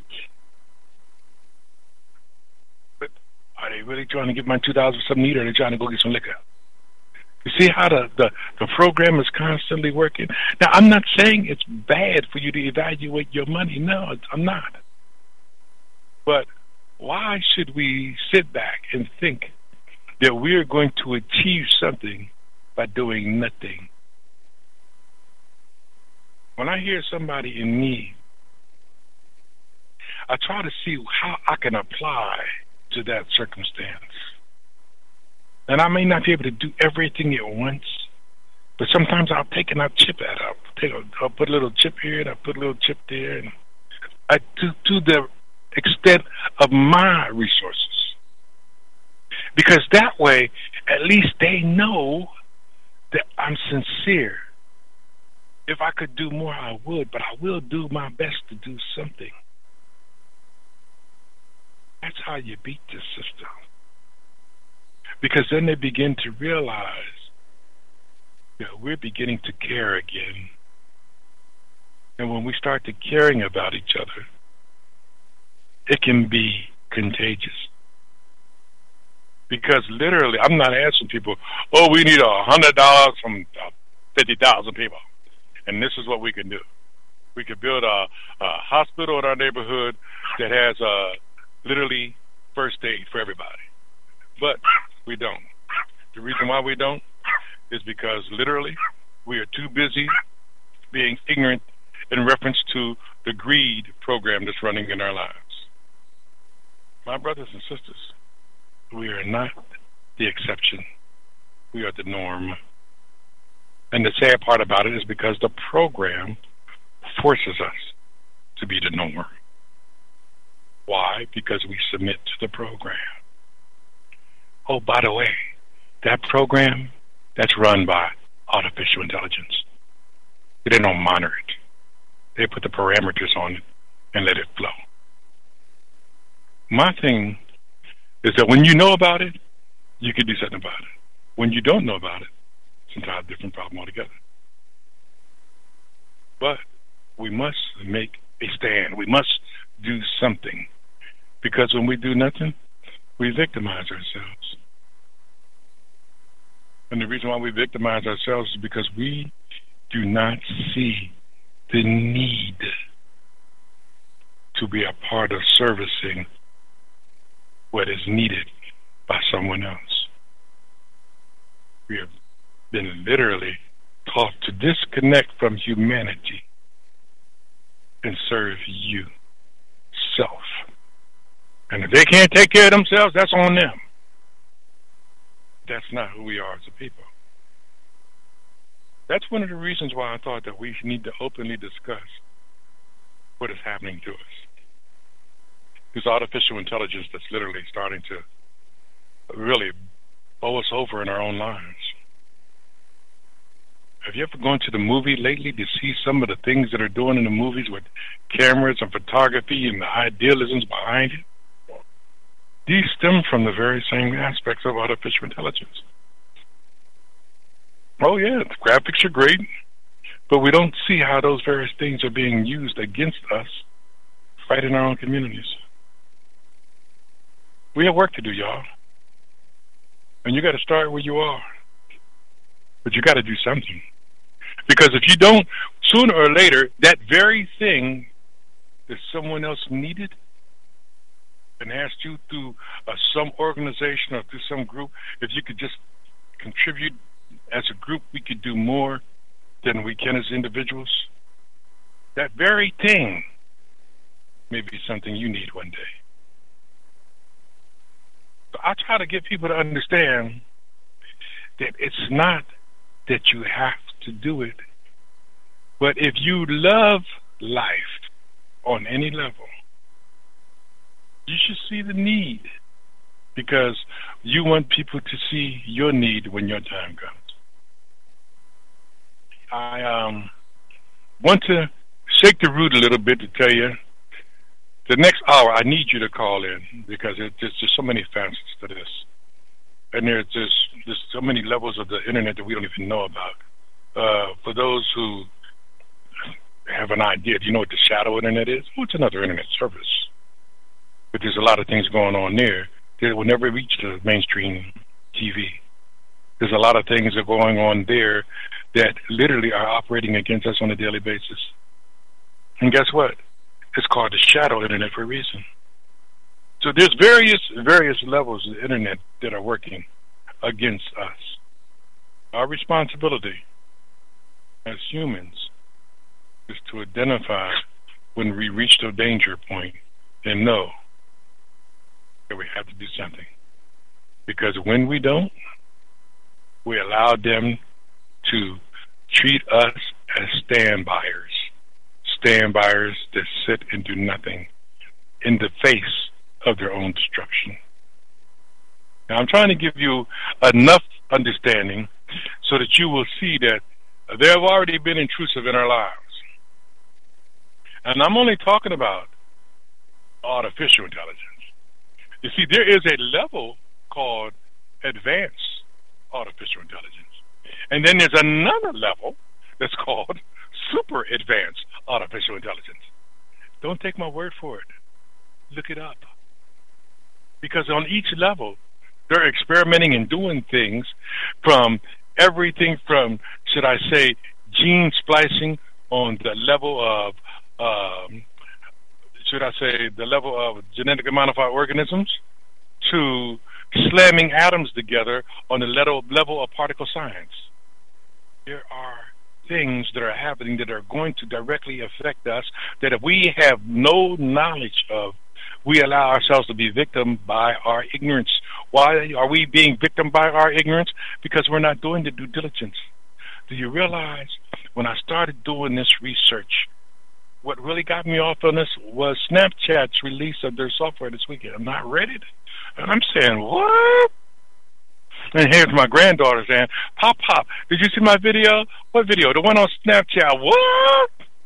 But are they really trying to get my two dollars for something to eat, or are they trying to go get some liquor? You see how the, the, the program is constantly working? Now, I'm not saying it's bad for you to evaluate your money. No, I'm not. But why should we sit back and think that we're going to achieve something by doing nothing? When I hear somebody in need, I try to see how I can apply to that circumstance. And I may not be able to do everything at once, but sometimes I'll take and I'll chip at it. I'll, take a, I'll put a little chip here and I'll put a little chip there, and I, to, to the extent of my resources. Because that way, at least they know that I'm sincere. If I could do more, I would, but I will do my best to do something. That's how you beat this system. Because then they begin to realize that we're beginning to care again. And when we start to caring about each other, it can be contagious. Because literally, I'm not asking people, oh, we need a hundred dollars from uh, fifty thousand people, and this is what we can do. We could build a, a hospital in our neighborhood that has uh, literally first aid for everybody. But we don't. The reason why we don't is because literally we are too busy being ignorant in reference to the greed program that's running in our lives. My brothers and sisters, we are not the exception. We are the norm. And the sad part about it is because the program forces us to be the norm. Why? Because we submit to the program. Oh, by the way, that program, that's run by artificial intelligence. They don't monitor it. They put the parameters on it and let it flow. My thing is that when you know about it, you can do something about it. When you don't know about it, it's an entirely different problem altogether. But we must make a stand. We must do something. Because when we do nothing, we victimize ourselves. And the reason why we victimize ourselves is because we do not see the need to be a part of servicing what is needed by someone else. We have been literally taught to disconnect from humanity and serve you, self. And if they can't take care of themselves, that's on them. That's not who we are as a people. That's one of the reasons why I thought that we need to openly discuss what is happening to us. This artificial intelligence that's literally starting to really bow us over in our own lives. Have you ever gone to the movie lately to see some of the things that are doing in the movies with cameras and photography and the idealisms behind it? These stem from the very same aspects of artificial intelligence. Oh yeah, the graphics are great, but we don't see how those various things are being used against us right in our own communities. We have work to do, y'all. And you got to start where you are. But you got to do something. Because if you don't, sooner or later, that very thing that someone else needed and asked you through uh, some organization or through some group, if you could just contribute as a group, we could do more than we can as individuals. That very thing may be something you need one day. So I try to get people to understand that it's not that you have to do it, but if you love life on any level, you should see the need, because you want people to see your need when your time comes. I um, want to shake the root a little bit to tell you, the next hour I need you to call in, because it, there's just so many facets to this. And there's just there's so many levels of the internet that we don't even know about. Uh, for those who have an idea, do you know what the shadow internet is? Well, it's another internet service. But there's a lot of things going on there that will never reach the mainstream T V. There's a lot of things that are going on there that literally are operating against us on a daily basis. And guess what? It's called the shadow internet for a reason. So there's various various levels of the internet that are working against us. Our responsibility as humans is to identify when we reach the danger point and know that we have to do something. Because when we don't, we allow them to treat us as stand-byers. Stand-byers that sit and do nothing in the face of their own destruction. Now, I'm trying to give you enough understanding so that you will see that they have already been intrusive in our lives. And I'm only talking about artificial intelligence. You see, there is a level called advanced artificial intelligence. And then there's another level that's called super advanced artificial intelligence. Don't take my word for it. Look it up. Because on each level, they're experimenting and doing things from everything from, should I say, gene splicing on the level of, um, should I say, the level of genetically modified organisms to slamming atoms together on the level, level of particle science. There are things that are happening that are going to directly affect us that if we have no knowledge of, we allow ourselves to be victim by our ignorance. Why are we being victim by our ignorance? Because we're not doing the due diligence. Do you realize when I started doing this research, what really got me off on this was Snapchat's release of their software this weekend. I'm not ready to, and I'm saying, what? And here's my granddaughter saying, Pop, Pop, did you see my video? What video? The one on Snapchat. What?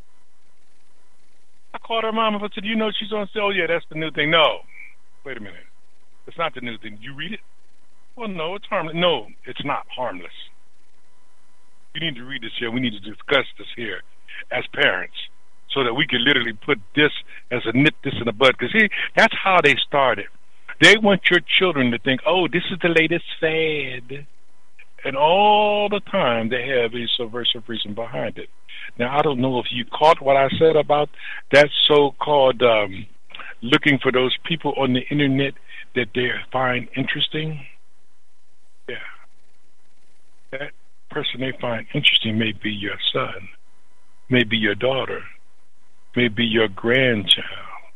I called her mom and I said, you know she's on sale? Oh, yeah, that's the new thing. No. Wait a minute. It's not the new thing. Did you read it? Well, no, it's harmless. No, it's not harmless. You need to read this here. We need to discuss this here as parents so that we can literally put this as a nip this in the bud. Because, see, that's how they started. They want your children to think, oh, this is the latest fad. And all the time they have a subversive reason behind it. Now, I don't know if you caught what I said about that so-called um, looking for those people on the internet that they find interesting. Yeah. That person they find interesting may be your son, may be your daughter, may be your grandchild.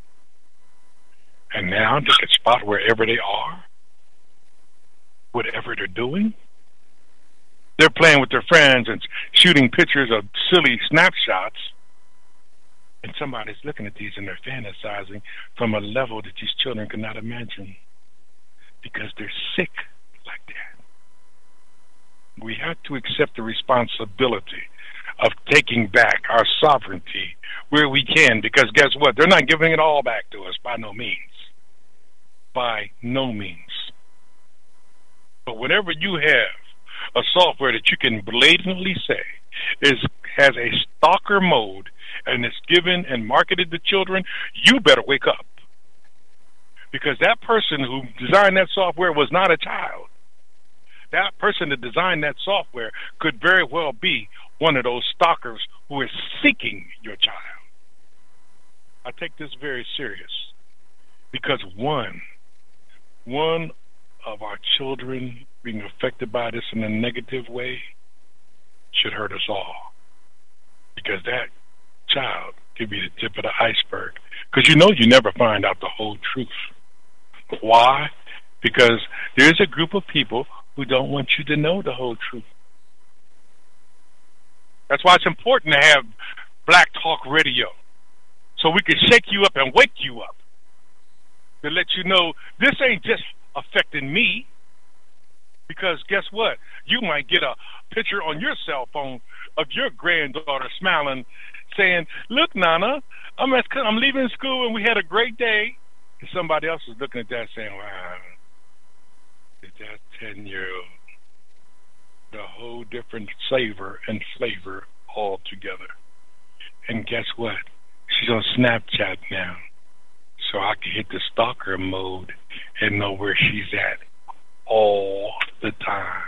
And now they can spot wherever they are, whatever they're doing. They're playing with their friends and shooting pictures of silly snapshots. And somebody's looking at these and they're fantasizing from a level that these children cannot imagine because they're sick like that. We have to accept the responsibility of taking back our sovereignty where we can, because guess what? They're not giving it all back to us by no means. By no means. But whenever you have a software that you can blatantly say is has a stalker mode and it's given and marketed to children, you better wake up. Because that person who designed that software was not a child. That person that designed that software could very well be one of those stalkers who is seeking your child. I take this very serious because one, one of our children being affected by this in a negative way should hurt us all. Because that child could be the tip of the iceberg. Because you know you never find out the whole truth. Why? Because there's a group of people who don't want you to know the whole truth. That's why it's important to have Black Talk Radio, so we can shake you up and wake you up to let you know this ain't just affecting me. Because guess what? You might get a picture on your cell phone of your granddaughter smiling, saying, "Look, Nana, I'm at, I'm leaving school and we had a great day." And somebody else is looking at that saying, "Wow, is that ten-year-old?" A whole different savor and flavor altogether. And guess what? She's on Snapchat now. So I can hit the stalker mode and know where she's at all the time.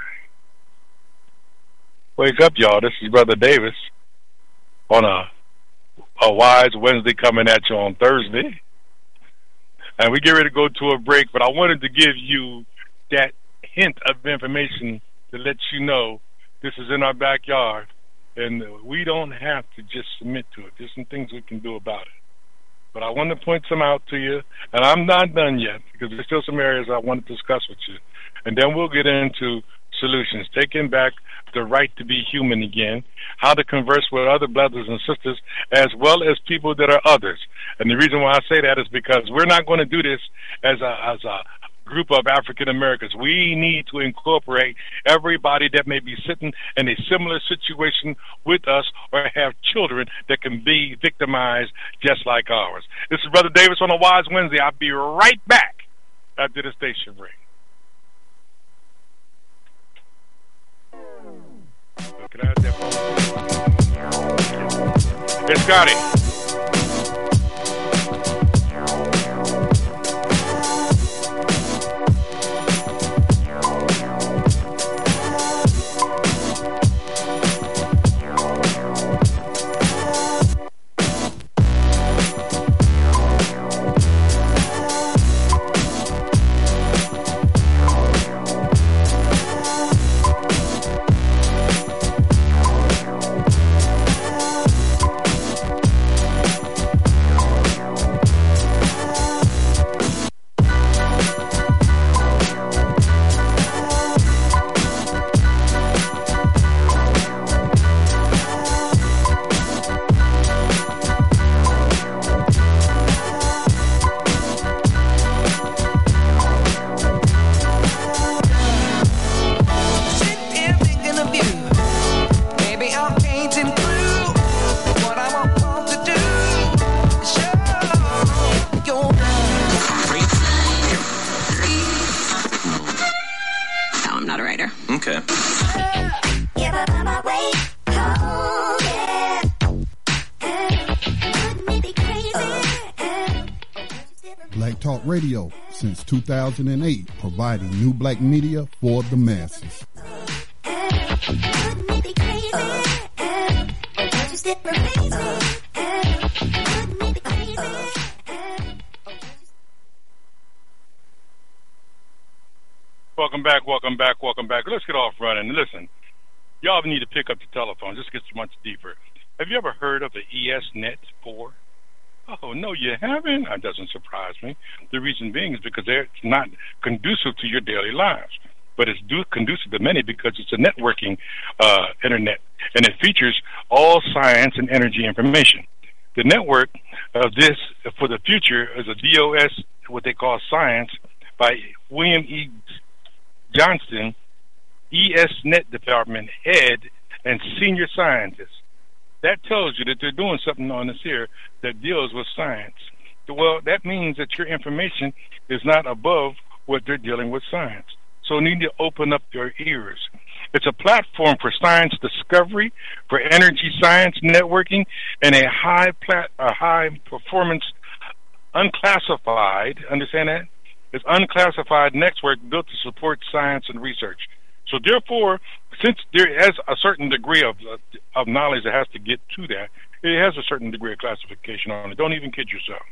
Wake up, y'all. This is Brother Davis on a, a Wise Wednesday coming at you on Thursday. And we get ready to go to a break, but I wanted to give you that hint of information to let you know this is in our backyard, and we don't have to just submit to it. There's some things we can do about it. But I want to point some out to you, and I'm not done yet, because there's still some areas I want to discuss with you. And then we'll get into solutions, taking back the right to be human again, how to converse with other brothers and sisters, as well as people that are others. And the reason why I say that is because we're not going to do this as a as a group of African Americans. We need to incorporate everybody that may be sitting in a similar situation with us or have children that can be victimized just like ours. This is Brother Davis on a Wise Wednesday. I'll be right back after the station break. So can I have that phone? It's Scotty. Radio since two thousand eight, providing new black media for the masses. Welcome back, welcome back, welcome back. Let's get off running. Listen, y'all need to pick up the telephone. Just get much deeper. Have you ever heard of the E S Net four? Oh, no, you haven't? That doesn't surprise me. The reason being is because it's not conducive to your daily lives. But it's do, conducive to many because it's a networking uh, internet, and it features all science and energy information. The network of this for the future is a D O S, what they call science, by William E. Johnston, E S Net Department head and senior scientist. That tells you that they're doing something on this here that deals with science. Well, that means that your information is not above what they're dealing with science. So you need to open up your ears. It's a platform for science discovery, for energy science networking, and a high plat- a high performance unclassified, understand that? It's unclassified network built to support science and research. So therefore, since there is a certain degree of uh, of knowledge that has to get to that, it has a certain degree of classification on it. Don't even kid yourself.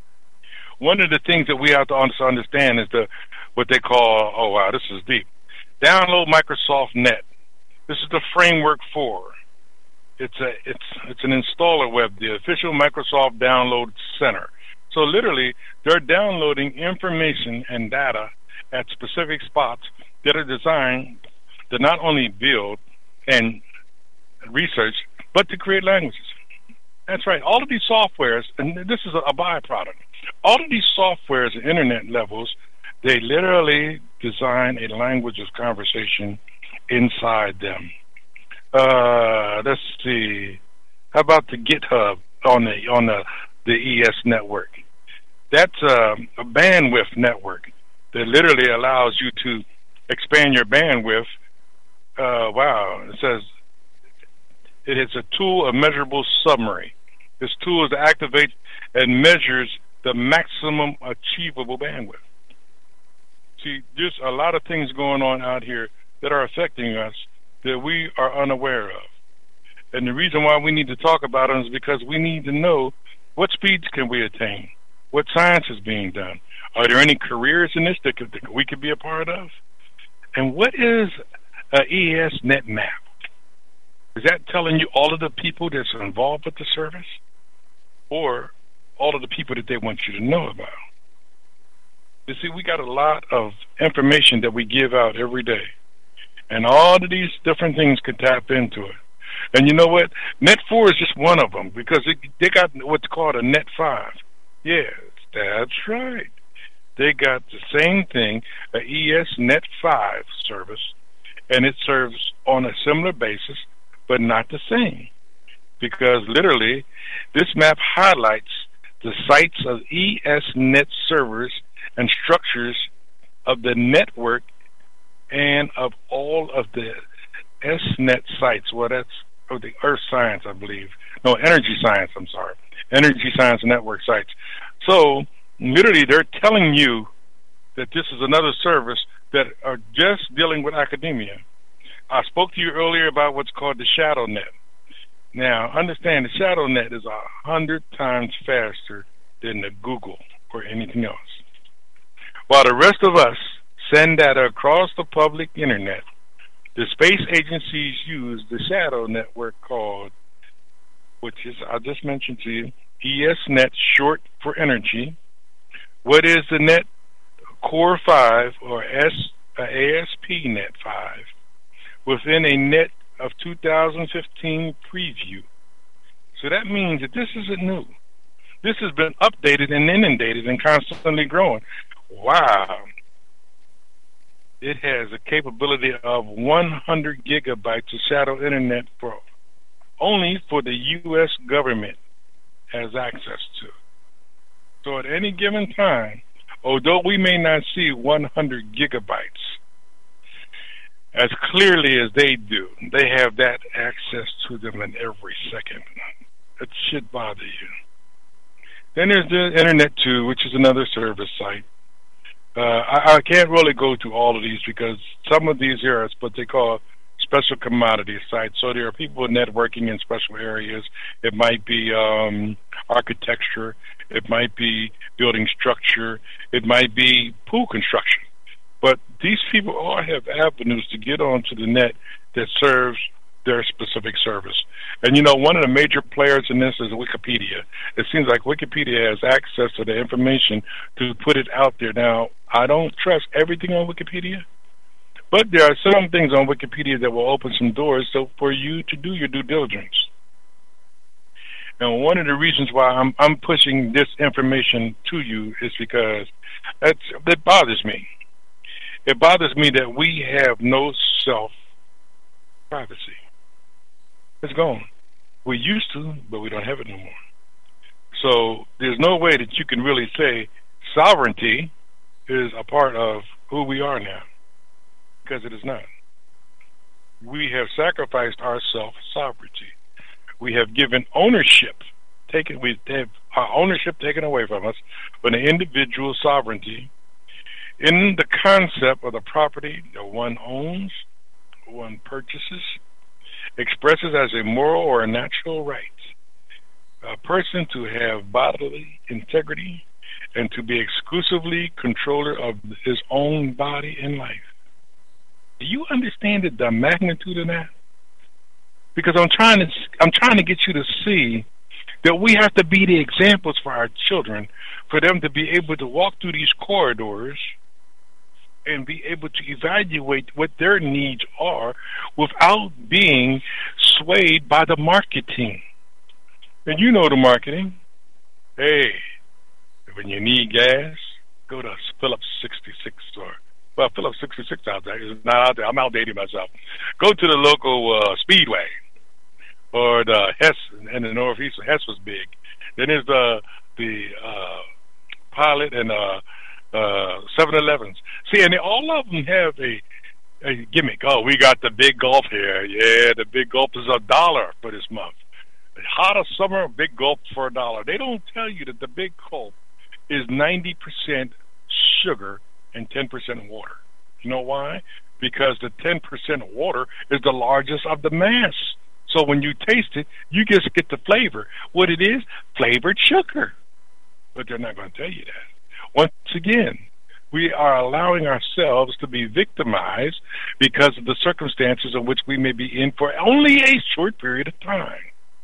One of the things that we have to understand is the what they call, oh wow, this is deep. Download Microsoft Net. This is the framework for. It's a it's it's an installer web, the official Microsoft Download Center. So literally, they're downloading information and data at specific spots that are designed to not only build and research, but to create languages. That's right. All of these softwares, and this is a byproduct, all of these softwares at internet levels, they literally design a language of conversation inside them. Uh, let's see. How about the GitHub on the on the, the E S network? That's a, a bandwidth network that literally allows you to expand your bandwidth. Uh, wow. It says it is a tool of measurable summary. This tool is to activate and measures the maximum achievable bandwidth. See, there's a lot of things going on out here that are affecting us that we are unaware of. And the reason why we need to talk about them is because we need to know what speeds can we attain, what science is being done. Are there any careers in this that, could, that we could be a part of? And what is a E S Net map? Is that telling you all of the people that's involved with the service, or all of the people that they want you to know about? You see, we got a lot of information that we give out every day, and all of these different things can tap into it. And you know what? Net four is just one of them, because it, they got what's called a Net five. Yes, that's right. They got the same thing, a E S Net five service, and it serves on a similar basis, but not the same. Because literally, this map highlights the sites of E S Net servers and structures of the network and of all of the S net sites. Well, that's of the Earth Science, I believe. No, Energy Science, I'm sorry. Energy Science Network sites. So, literally, they're telling you that this is another service that are just dealing with academia. I spoke to you earlier about what's called the shadow net. Now, understand the shadow net is a hundred times faster than the Google or anything else. While the rest of us send data across the public internet, the space agencies use the shadow network called, which is, I just mentioned to you, ESNet, short for energy. What is the net? Core five or S, uh, ASP.NET five within a net of two thousand fifteen preview. So that means that this isn't new. This has been updated and inundated and constantly growing. Wow. It has a capability of one hundred gigabytes of shadow internet for only for the U S government has access to. So at any given time, although we may not see one hundred gigabytes as clearly as they do, they have that access to them in every second. It should bother you. Then there's the Internet two, which is another service site. Uh, I, I can't really go to all of these because some of these are what they call special commodity sites. So there are people networking in special areas. It might be um, architecture. It might be building structure. It might be pool construction. But these people all have avenues to get onto the net that serves their specific service. And, you know, one of the major players in this is Wikipedia. It seems like Wikipedia has access to the information to put it out there. Now, I don't trust everything on Wikipedia, but there are some things on Wikipedia that will open some doors so for you to do your due diligence. And one of the reasons why I'm, I'm pushing this information to you is because that's, it bothers me. It bothers me that we have no self-privacy. It's gone. We used to, but we don't have it no more. So there's no way that you can really say sovereignty is a part of who we are now, because it is not. We have sacrificed our self-sovereignty. We have given ownership, taken, we have our ownership taken away from us, but an individual sovereignty in the concept of the property that one owns, one purchases, expresses as a moral or a natural right. A person to have bodily integrity and to be exclusively controller of his own body and life. Do you understand the magnitude of that? Because I'm trying to I'm trying to get you to see that we have to be the examples for our children, for them to be able to walk through these corridors and be able to evaluate what their needs are without being swayed by the marketing. And you know the marketing. Hey, when you need gas, go to Phillips sixty-six store. Well, Phillips sixty-six out there is not out there. I'm outdating myself. Go to the local uh, Speedway or the Hess in the Northeast. Hess was big. Then there's the the uh, Pilot and uh, uh, seven elevens. See, and they, all of them have a, a gimmick. Oh, we got the big gulp here. Yeah, the big gulp is a dollar for this month. Hottest summer, big gulp for a dollar. They don't tell you that the big gulp is ninety percent sugar and ten percent water. You know why? Because the ten percent water is the largest of the mass. So when you taste it, you just get the flavor. What it is, flavored sugar. But they're not going to tell you that. Once again, we are allowing ourselves to be victimized because of the circumstances in which we may be in for only a short period of time.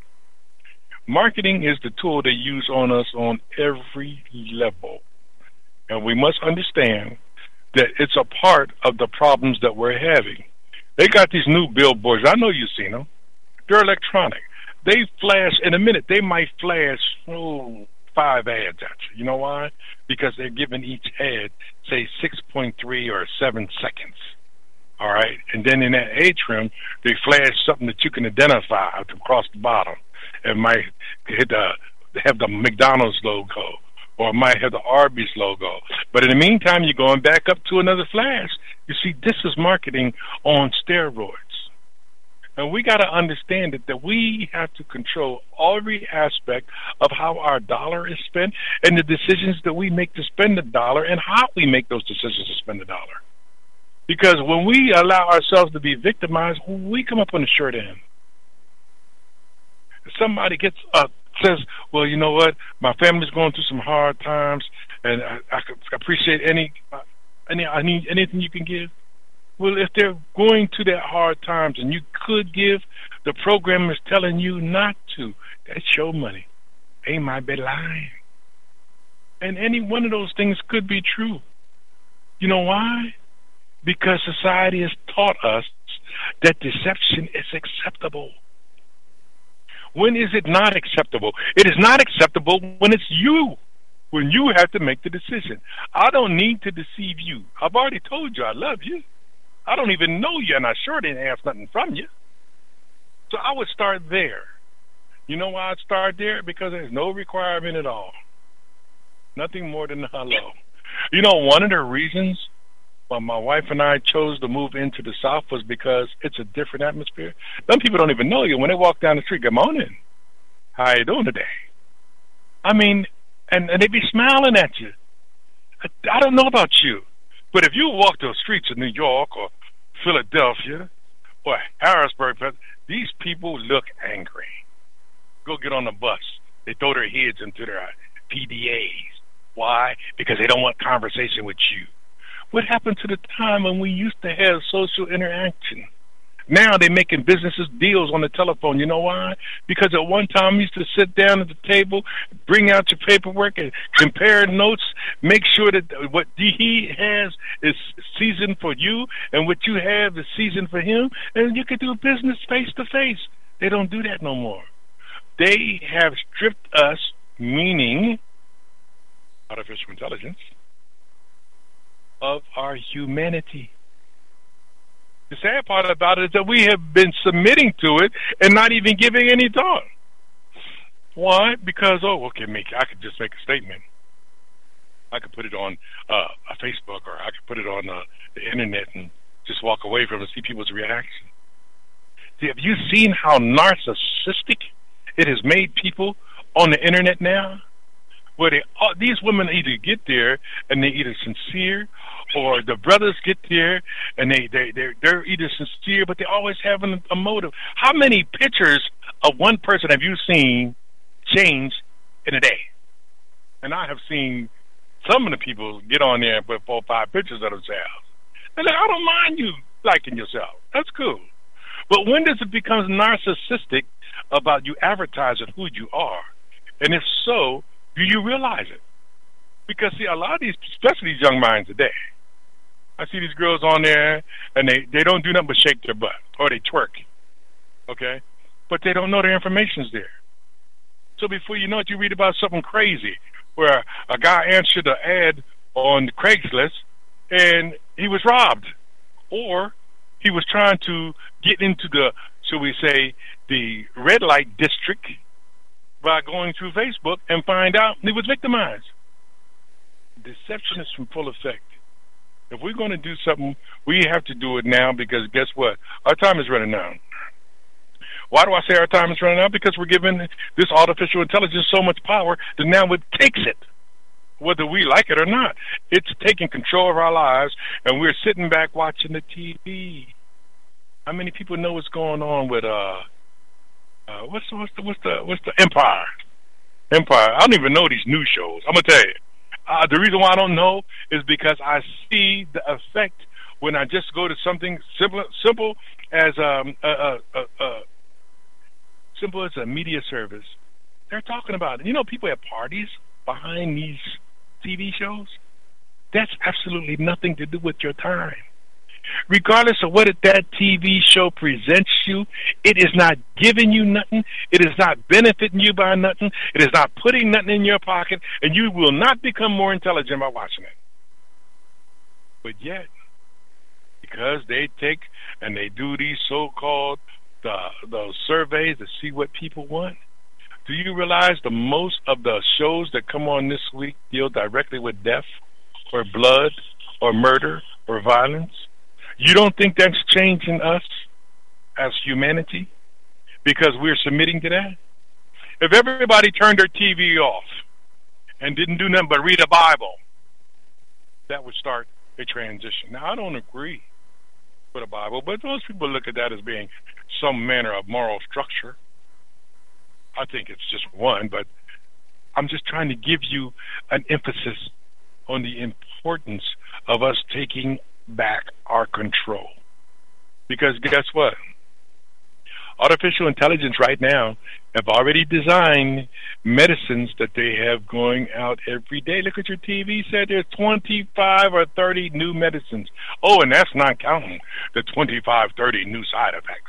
Marketing is the tool they use on us on every level. And we must understand that it's a part of the problems that we're having. They got these new billboards. I know you've seen them. They're electronic. They flash, in a minute, they might flash oh, five ads at you. You know why? Because they're giving each ad, say, six point three or seven seconds. All right? And then in that atrium, they flash something that you can identify across the bottom. It might hit the, have the McDonald's logo or it might have the Arby's logo. But in the meantime, you're going back up to another flash. You see, this is marketing on steroids. And we got to understand it, that we have to control every aspect of how our dollar is spent and the decisions that we make to spend the dollar and how we make those decisions to spend the dollar. Because when we allow ourselves to be victimized, we come up on the short end. If somebody gets up, says, well, you know what, my family's going through some hard times, and I, I appreciate any, any, I need anything you can give. Well, if they're going to that hard times and you could give, the program is telling you not to. That's your money. They might be lying. And any one of those things could be true. You know why? Because society has taught us that deception is acceptable. When is it not acceptable? It is not acceptable when it's you, when you have to make the decision. I don't need to deceive you. I've already told you I love you. I don't even know you, and I sure didn't ask nothing from you. So I would start there. You know why I'd start there? Because there's no requirement at all. Nothing more than a hello. You know, one of the reasons why my wife and I chose to move into the South was because it's a different atmosphere. Some people don't even know you. When they walk down the street, good morning. How you doing today? I mean, and, and they be smiling at you. I, I don't know about you. But if you walk the streets of New York or Philadelphia or Harrisburg, these people look angry. Go get on the bus. They throw their heads into their P D As. Why? Because they don't want conversation with you. What happened to the time when we used to have social interaction? Now they're making businesses deals on the telephone. You know why? Because at one time you used to sit down at the table, bring out your paperwork and compare notes, make sure that what he has is seasoned for you and what you have is seasoned for him, and you could do business face to face. They don't do that no more. They have stripped us, meaning artificial intelligence, of our humanity. The sad part about it is that we have been submitting to it and not even giving any thought. Why? Because, oh, okay, make, I could just make a statement. I could put it on uh, a Facebook, or I could put it on uh, the internet and just walk away from it and see people's reaction. See, have you seen how narcissistic it has made people on the internet now? Where they, uh, these women either get there and they're either sincere, or the brothers get there and they, they, they're, they're either sincere, but they always have a, a motive. How many pictures of one person have you seen change in a day? And I have seen some of the people get on there and put four or five pictures of themselves. And I don't mind you liking yourself. That's cool. But when does it become narcissistic about you advertising who you are? And if so, do you realize it? Because, see, a lot of these, especially these young minds today, I see these girls on there, and they, they don't do nothing but shake their butt, or they twerk, okay? But they don't know their information's there. So before you know it, you read about something crazy, where a guy answered an ad on Craigslist, and he was robbed. Or he was trying to get into the, shall we say, the red light district by going through Facebook and find out he was victimized. Deception is from full effect. If we're going to do something, we have to do it now, because guess what? Our time is running out. Why do I say our time is running out? Because we're giving this artificial intelligence so much power that now it takes it, whether we like it or not. It's taking control of our lives, and we're sitting back watching the T V. How many people know what's going on with uh, uh what's the, what's the what's the what's the Empire? Empire. I don't even know these news shows. I'm gonna tell you. Uh, the reason why I don't know is because I see the effect when I just go to something simple, simple as um, a, a, a, a simple as a media service. They're talking about it. You know, people have parties behind these T V shows. That's absolutely nothing to do with your time. Regardless of what that T V show presents you, it is not giving you nothing. It is not benefiting you by nothing. It is not putting nothing in your pocket, and you will not become more intelligent by watching it. But yet, because they take and they do these so-called the those surveys to see what people want, Do you realize the most of the shows that come on this week deal directly with death or blood or murder or violence? You don't think that's changing us as humanity because we're submitting to that? If everybody turned their T V off and didn't do nothing but read a Bible, that would start a transition. Now, I don't agree with the Bible, but most people look at that as being some manner of moral structure. I think it's just one, but I'm just trying to give you an emphasis on the importance of us taking back our control. Because guess what? Artificial intelligence right now have already designed medicines that they have going out every day. Look at your T V set. There's twenty-five or thirty new medicines. Oh, and that's not counting the twenty-five, thirty new side effects.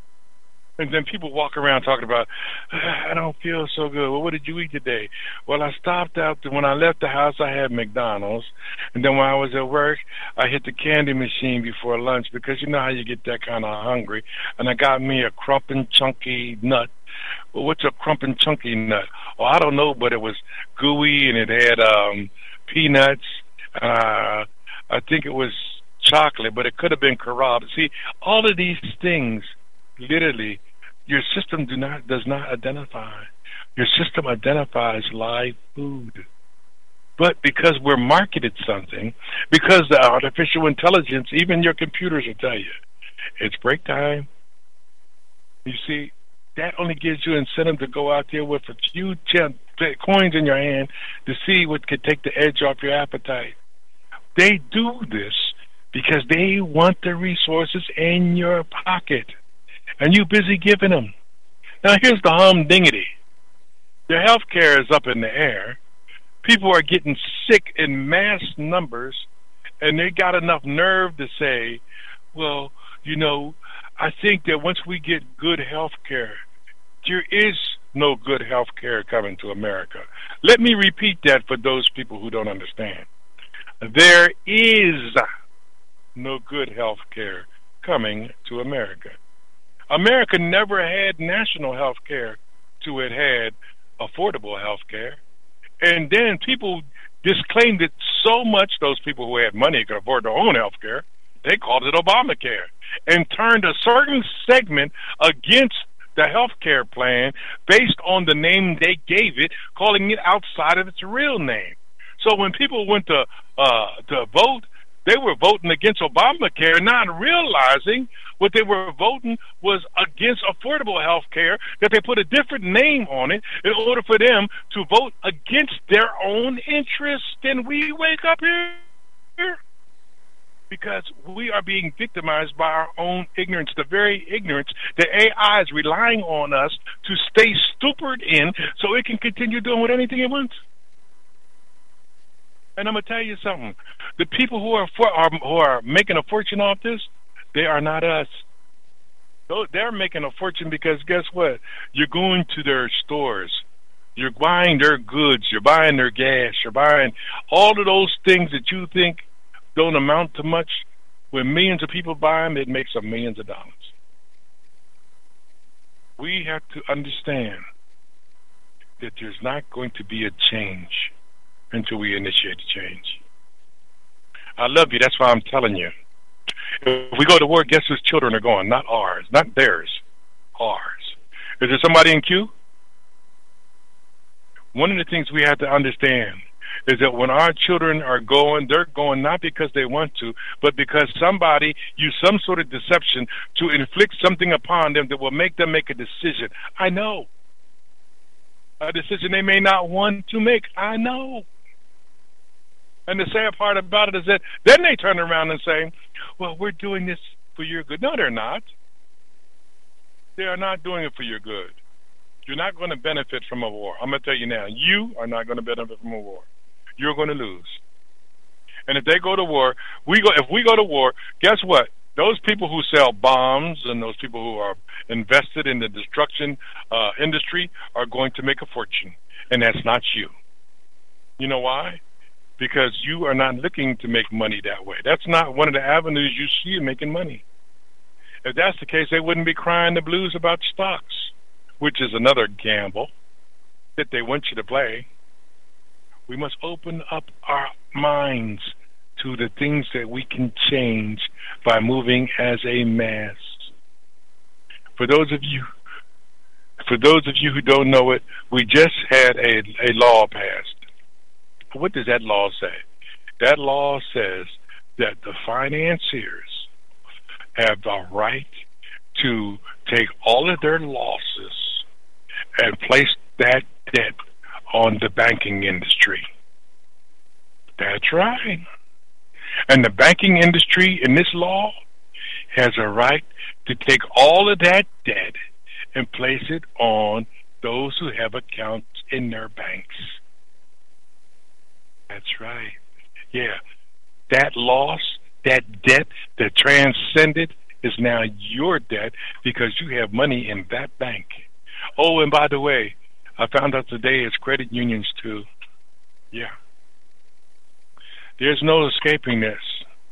And then people walk around talking about, I don't feel so good. Well, what did you eat today? Well, I stopped out. To, when I left the house, I had McDonald's. And then when I was at work, I hit the candy machine before lunch because you know how you get that kind of hungry. And I got me a Crumpin' Chunky nut. Well, what's a Crumpin' Chunky nut? Oh, I don't know, but it was gooey and it had um, peanuts. Uh, I think it was chocolate, but it could have been carob. See, all of these things, literally, your system do not does not identify. Your system identifies live food. But because we're marketed something, because the artificial intelligence, even your computers will tell you, it's break time. You see, that only gives you incentive to go out there with a few coins in your hand to see what could take the edge off your appetite. They do this because they want the resources in your pocket. And you busy giving them. Now here's the humdingity. Your health care is up in the air. People are getting sick in mass numbers, and they got enough nerve to say, well, you know, I think that once we get good health care, there is no good health care coming to America. Let me repeat that for those people who don't understand. There is no good health care coming to America. America never had national health care till it had affordable health care. And then people disclaimed it so much, those people who had money could afford their own health care, they called it Obamacare and turned a certain segment against the health care plan based on the name they gave it, calling it outside of its real name. So when people went to, uh, to vote, they were voting against Obamacare, not realizing what they were voting was against affordable health care, that they put a different name on it in order for them to vote against their own interests. Then we wake up here because we are being victimized by our own ignorance, the very ignorance that A I is relying on us to stay stupid in so it can continue doing with anything it wants. And I'm going to tell you something. The people who are, for, are who are making a fortune off this, they are not us. They're making a fortune because guess what? You're going to their stores. You're buying their goods. You're buying their gas. You're buying all of those things that you think don't amount to much. When millions of people buy them, it makes them millions of dollars. We have to understand that there's not going to be a change until we initiate the change. I love you. That's why I'm telling you. If we go to war, guess whose children are going? Not ours. Not theirs. Ours. Is there somebody in queue? One of the things we have to understand is that when our children are going, they're going not because they want to, but because somebody used some sort of deception to inflict something upon them that will make them make a decision. I know. A decision they may not want to make. I know. And the sad part about it is that then they turn around and say, well, we're doing this for your good. No, they're not. They are not doing it for your good. You're not going to benefit from a war. I'm going to tell you now, you are not going to benefit from a war. You're going to lose. And if they go to war, we go. If we go to war, guess what? Those people who sell bombs and those people who are invested in the destruction uh, industry are going to make a fortune. And that's not you. You know why? Because you are not looking to make money that way. That's not one of the avenues you see in making money. If that's the case, they wouldn't be crying the blues about stocks, which is another gamble. that they want you to play. We must open up our minds to the things that we can change by moving as a mass. For those of you, for those of you who don't know it, we just had a, a law passed. What does that law say? That law says that the financiers have the right to take all of their losses and place that debt on the banking industry. That's right. And the banking industry in this law has a right to take all of that debt and place it on those who have accounts in their banks. That's right. Yeah. That loss, that debt that transcended is now your debt because you have money in that bank. Oh, and by the way, I found out today it's credit unions too. Yeah. There's no escaping this.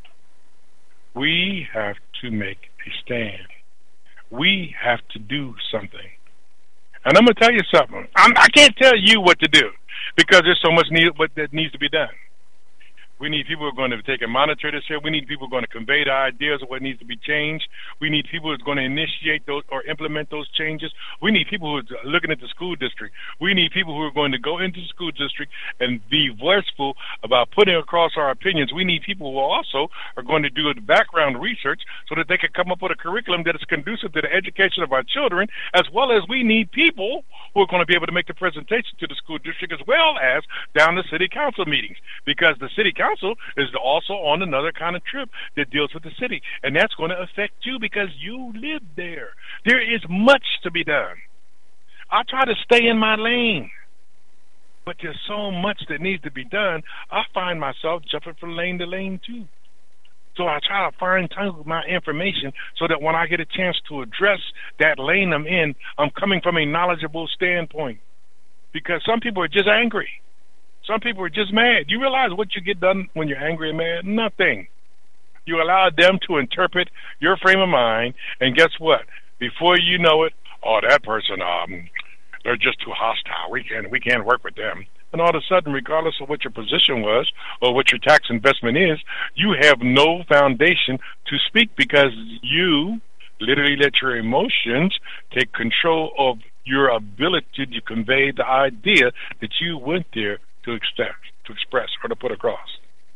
We have to make a stand. We have to do something. And I'm going to tell you something. I'm, I can't tell you what to do because there's so much need, what that needs to be done. We need people who are going to take and monitor this here. We need people who are going to convey the ideas of what needs to be changed. We need people who are going to initiate those or implement those changes. We need people who are looking at the school district. We need people who are going to go into the school district and be voiceful about putting across our opinions. We need people who also are going to do the background research so that they can come up with a curriculum that is conducive to the education of our children, as well as we need people who are going to be able to make the presentation to the school district as well as down the city council meetings, because the city council Council is also on another kind of trip that deals with the city, and that's going to affect you because you live there. There is much to be done. I try to stay in my lane, but there's so much that needs to be done. I find myself jumping from lane to lane too. So I try to fine tune my information so that when I get a chance to address that lane I'm in, I'm coming from a knowledgeable standpoint, because some people are just angry. Some people are just mad. You realize what you get done when you're angry and mad? Nothing. You allow them to interpret your frame of mind, and guess what? Before you know it, oh, that person, um, they're just too hostile. We can't, we can't work with them. And all of a sudden, regardless of what your position was or what your tax investment is, you have no foundation to speak because you literally let your emotions take control of your ability to convey the idea that you went there to express, to express or to put across.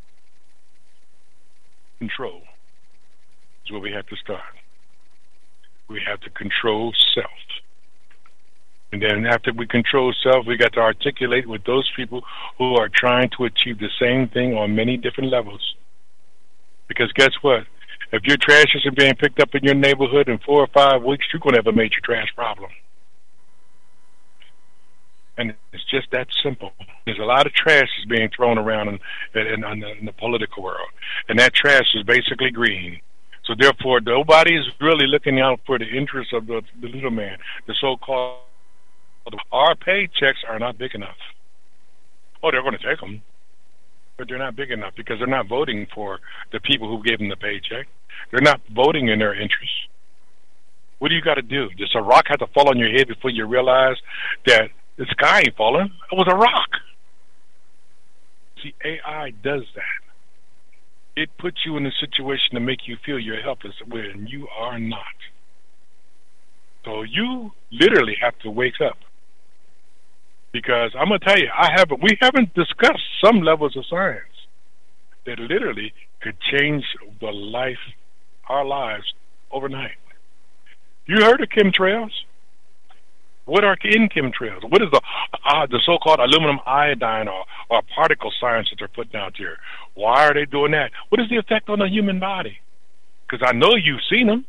Control is where we have to start. We have to control self. And then after we control self, we got to articulate with those people who are trying to achieve the same thing on many different levels. Because guess what? If your trash isn't being picked up in your neighborhood in four or five weeks, you're going to have a major trash problem. And it's just that simple. There's a lot of trash that's being thrown around in, in, in, the, in the political world. And that trash is basically green. So therefore, nobody is really looking out for the interests of the, the little man, the so-called. Our paychecks are not big enough. Oh, they're going to take them. But they're not big enough because they're not voting for the people who gave them the paycheck. They're not voting in their interests. What do you got to do? Does a rock have to fall on your head before you realize that the sky ain't falling? It was a rock. See, A I does that. It puts you in a situation to make you feel you're helpless when you are not. So you literally have to wake up. Because I'm going to tell you, I haven't, we haven't discussed some levels of science that literally could change the life, our lives, overnight. You heard of chemtrails? What are in chemtrails? What is the uh, the so-called aluminum iodine or, or particle science that they're putting out there? Why are they doing that? What is the effect on the human body? Because I know you've seen them.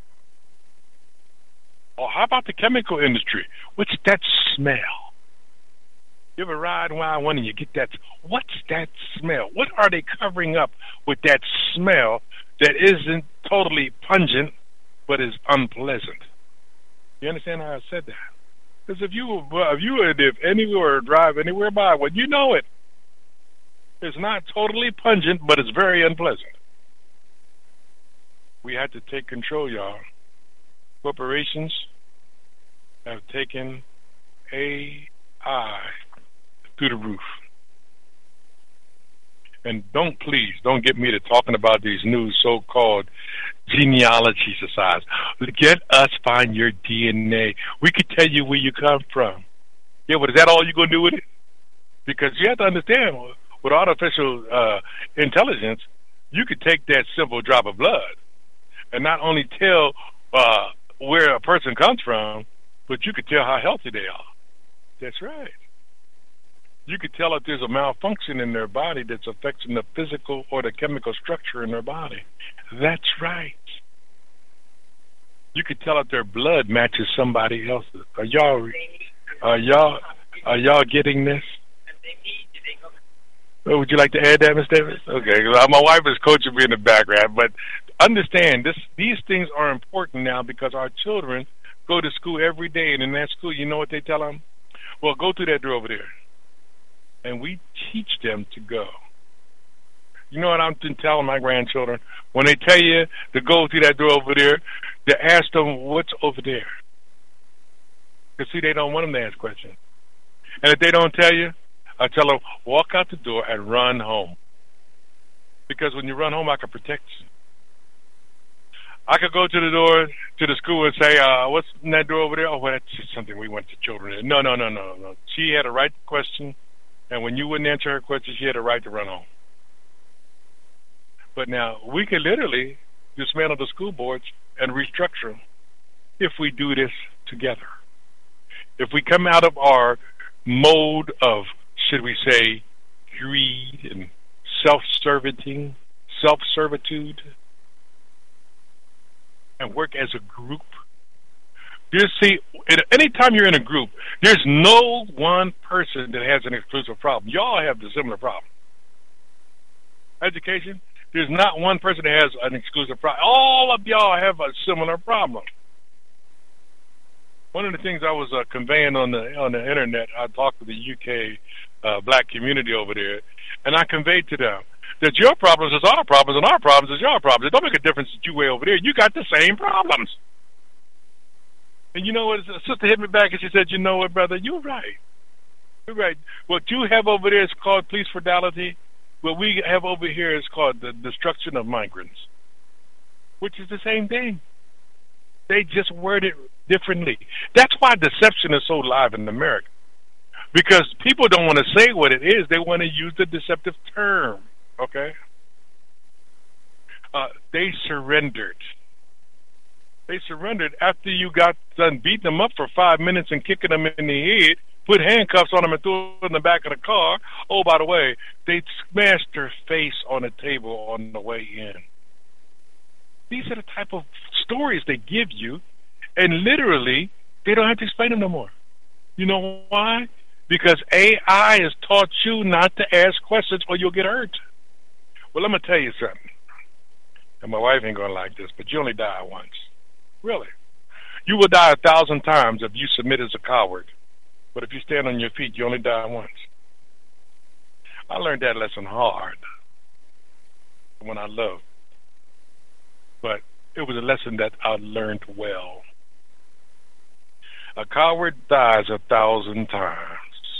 Or how about the chemical industry? What's that smell? You ever ride around one and you get that? What's that smell? What are they covering up with that smell that isn't totally pungent but is unpleasant? You understand how I said that? Because if you if you if anywhere drive anywhere by one, you know it. It's not totally pungent, but it's very unpleasant. We had to take control, y'all. Corporations have taken a eye through the roof. And don't, please, don't get me to talking about these new so-called genealogy societies. Get us, find your D N A. We could tell you where you come from. Yeah, but is that all you're going to do with it? Because you have to understand, with artificial uh, intelligence, you could take that simple drop of blood and not only tell uh, where a person comes from, but you could tell how healthy they are. That's right. You could tell if there's a malfunction in their body that's affecting the physical or the chemical structure in their body. That's right. You could tell if their blood matches somebody else's. Are y'all, are y'all, are y'all getting this? Oh, would you like to add that, Miz Davis? Okay, my wife is coaching me in the background, but understand this: these things are important now because our children go to school every day, and in that school, you know what they tell them? Well, go through that door over there. And we teach them to go. You know what I'm telling my grandchildren? When they tell you to go through that door over there, to ask them what's over there. Because, see, they don't want them to ask questions. And if they don't tell you, I tell them, walk out the door and run home. Because when you run home, I can protect you. I could go to the door, to the school and say, uh, what's in that door over there? Oh, well, that's just something we want the children in. No, no, no, no, no. She had a right question. And when you wouldn't answer her question, she had a right to run home. But now, we can literally dismantle the school boards and restructure them if we do this together. If we come out of our mode of, should we say, greed and self-serving, self-servitude, and work as a group. You see, anytime you're in a group, there's no one person that has an exclusive problem. Y'all have the similar problem. Education, there's not one person that has an exclusive problem. All of y'all have a similar problem. One of the things I was uh, conveying on the on the internet, I talked to the U K uh, black community over there, and I conveyed to them that your problems is our problems and our problems is your problems. It don't make a difference that you way over there. You got the same problems. And you know what? A sister hit me back and she said, you know what, brother? You're right. You're right. What you have over there is called police brutality. What we have over here is called the destruction of migrants, which is the same thing. They just word it differently. That's why deception is so live in America. Because people don't want to say what it is. They want to use the deceptive term. Okay? Uh, they surrendered. They surrendered after you got done beating them up for five minutes and kicking them in the head, put handcuffs on them and threw them in the back of the car. Oh, by the way, they smashed their face on a table on the way in. These are the type of stories they give you, and literally, they don't have to explain them no more. You know why? Because A I has taught you not to ask questions or you'll get hurt. Well, I'm going to tell you something. And my wife ain't going to like this, but you only die once. Really. You will die a thousand times if you submit as a coward. But if you stand on your feet, you only die once. I learned that lesson hard when I loved. But it was a lesson that I learned well. A coward dies a thousand times.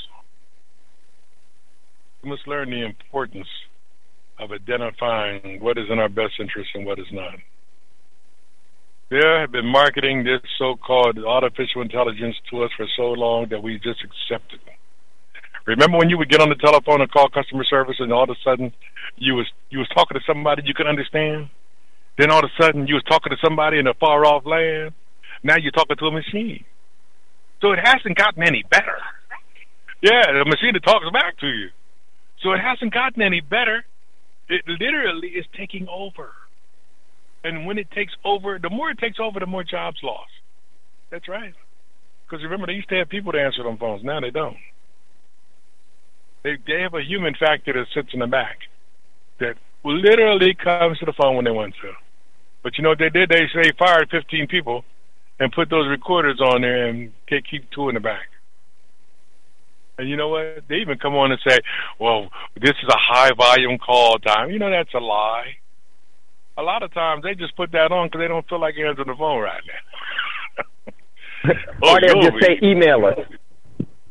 We must learn the importance of identifying what is in our best interest and what is not. There have been marketing this so-called artificial intelligence to us for so long that we just accepted it. Remember when you would get on the telephone and call customer service and all of a sudden you was you was talking to somebody you could understand? Then all of a sudden you was talking to somebody in a far-off land? Now you're talking to a machine. So it hasn't gotten any better. Yeah, the machine that talks back to you. So it hasn't gotten any better. It literally is taking over. And when it takes over, the more it takes over, the more jobs lost. That's right. Because remember, they used to have people to answer them phones. Now they don't. They they have a human factor that sits in the back that literally comes to the phone when they want to. But you know what they did? They say fired fifteen people and put those recorders on there and they keep two in the back. And you know what? They even come on and say, well, this is a high-volume call time. You know, that's a lie. A lot of times they just put that on because they don't feel like answering the phone right now. Or they'll just say email us.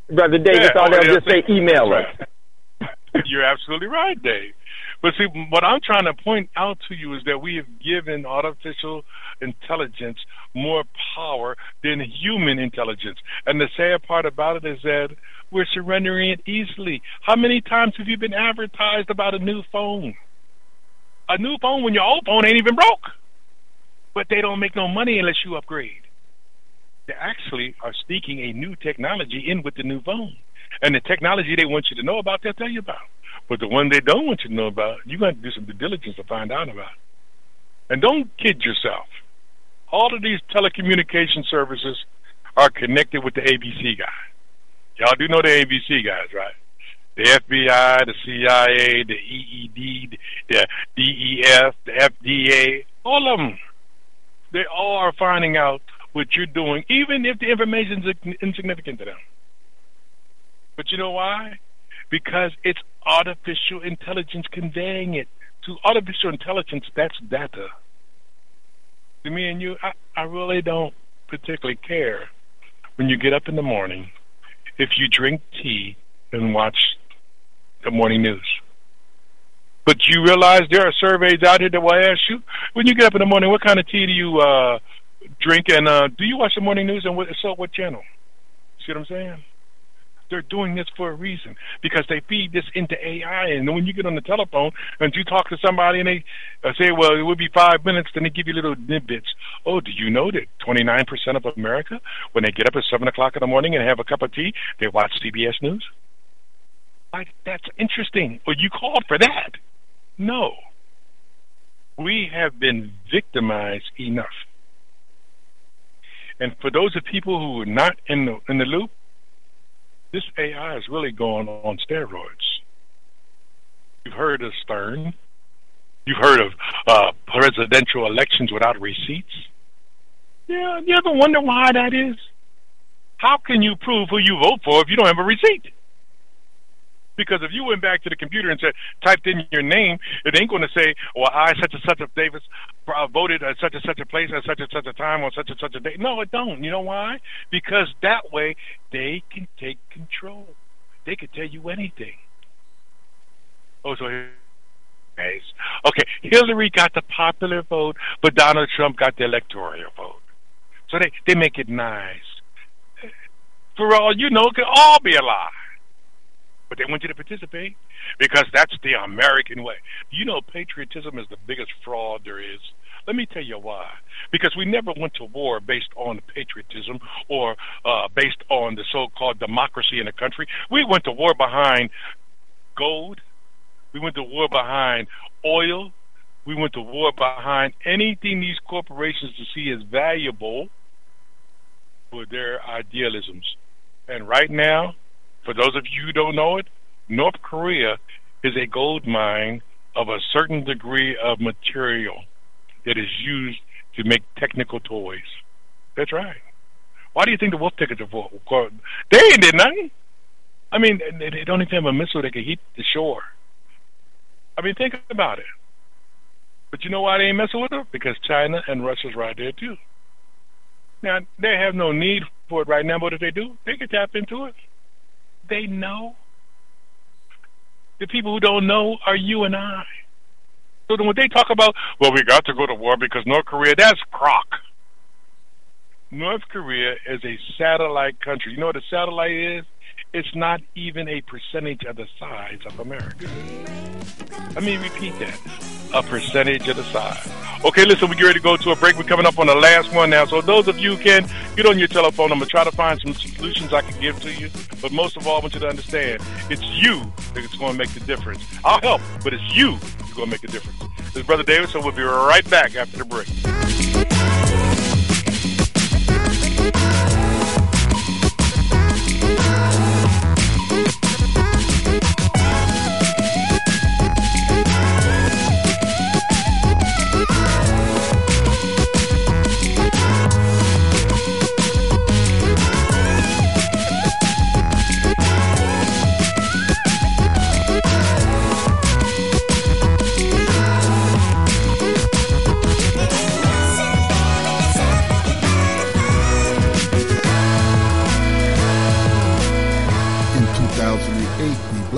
Brother Davis, Yeah, all oh, they'll yeah, just say email us. Right. You're absolutely right, Dave. But see, what I'm trying to point out to you is that we have given artificial intelligence more power than human intelligence. And the sad part about it is that we're surrendering it easily. How many times have you been advertised about a new phone? A new phone when your old phone ain't even broke. But they don't make no money unless you upgrade. They actually are sneaking a new technology in with the new phone. And the technology they want you to know about, they'll tell you about. But the one they don't want you to know about, you're going to do some due diligence to find out about. And don't kid yourself. All of these telecommunication services are connected with the A B C guy. Y'all do know the A B C guys, right? The F B I, the C I A, the E E D, the D E F, the F D A, all of them. They all are finding out what you're doing, even if the information is insignificant to them. But you know why? Because it's artificial intelligence conveying it. To artificial intelligence, that's data. To me and you, I, I really don't particularly care when you get up in the morning if you drink tea and watch the morning news. But you realize there are surveys out here that will ask you, when you get up in the morning, what kind of tea do you uh, drink, and uh, do you watch the morning news, and what, so what channel? See what I'm saying? They're doing this for a reason, because they feed this into A I. And then when you get on the telephone and you talk to somebody and they uh, say, well, it would be five minutes, then they give you little tidbits. Oh, do you know that twenty-nine percent of America, when they get up at seven o'clock in the morning and have a cup of tea, they watch C B S News? Like, that's interesting. Well, you called for that. No. We have been victimized enough. And for those of people who are not in the, in the loop, this A I is really going on steroids. You've heard of Stern. You've heard of uh, presidential elections without receipts. Yeah, you ever wonder why that is? How can you prove who you vote for if you don't have a receipt? Because if you went back to the computer and said, typed in your name, it ain't going to say, well, I, such and such a Davis, uh, voted at such and such a place at such and such a time on such and such a day. No, it don't. You know why? Because that way they can take control. They can tell you anything. Oh, so here. Okay, Hillary got the popular vote, but Donald Trump got the electoral vote. So they, they make it nice. For all you know, it could all be a lie. But they want you to participate because that's the American way. You know, patriotism is the biggest fraud there is. Let me tell you why. Because we never went to war based on patriotism or uh, based on the so-called democracy in the country. We went to war behind gold. We went to war behind oil. We went to war behind anything these corporations to see as valuable for their idealisms. And right now, for those of you who don't know it, North Korea is a gold mine of a certain degree of material that is used to make technical toys. That's right. Why do you think the wolf tickets are for? They ain't did nothing. I mean, they don't even have a missile that can hit the shore. I mean, think about it. But you know why they ain't messing with them? Because China and Russia's right there, too. Now, they have no need for it right now, but if they do, they can tap into it. They know. The people who don't know are you and I. So then when they talk about, well, we got to go to war because North Korea, that's crock. North Korea is a satellite country. You know what a satellite is? It's not even a percentage of the size of America. Let me repeat that. A percentage of the size. Okay, listen, we get ready to go to a break. We're coming up on the last one now. So those of you who can, get on your telephone. I'm going to try to find some solutions I can give to you. But most of all, I want you to understand, it's you that's going to make the difference. I'll help, but it's you that's going to make the difference. This is Brother David, so we'll be right back after the break.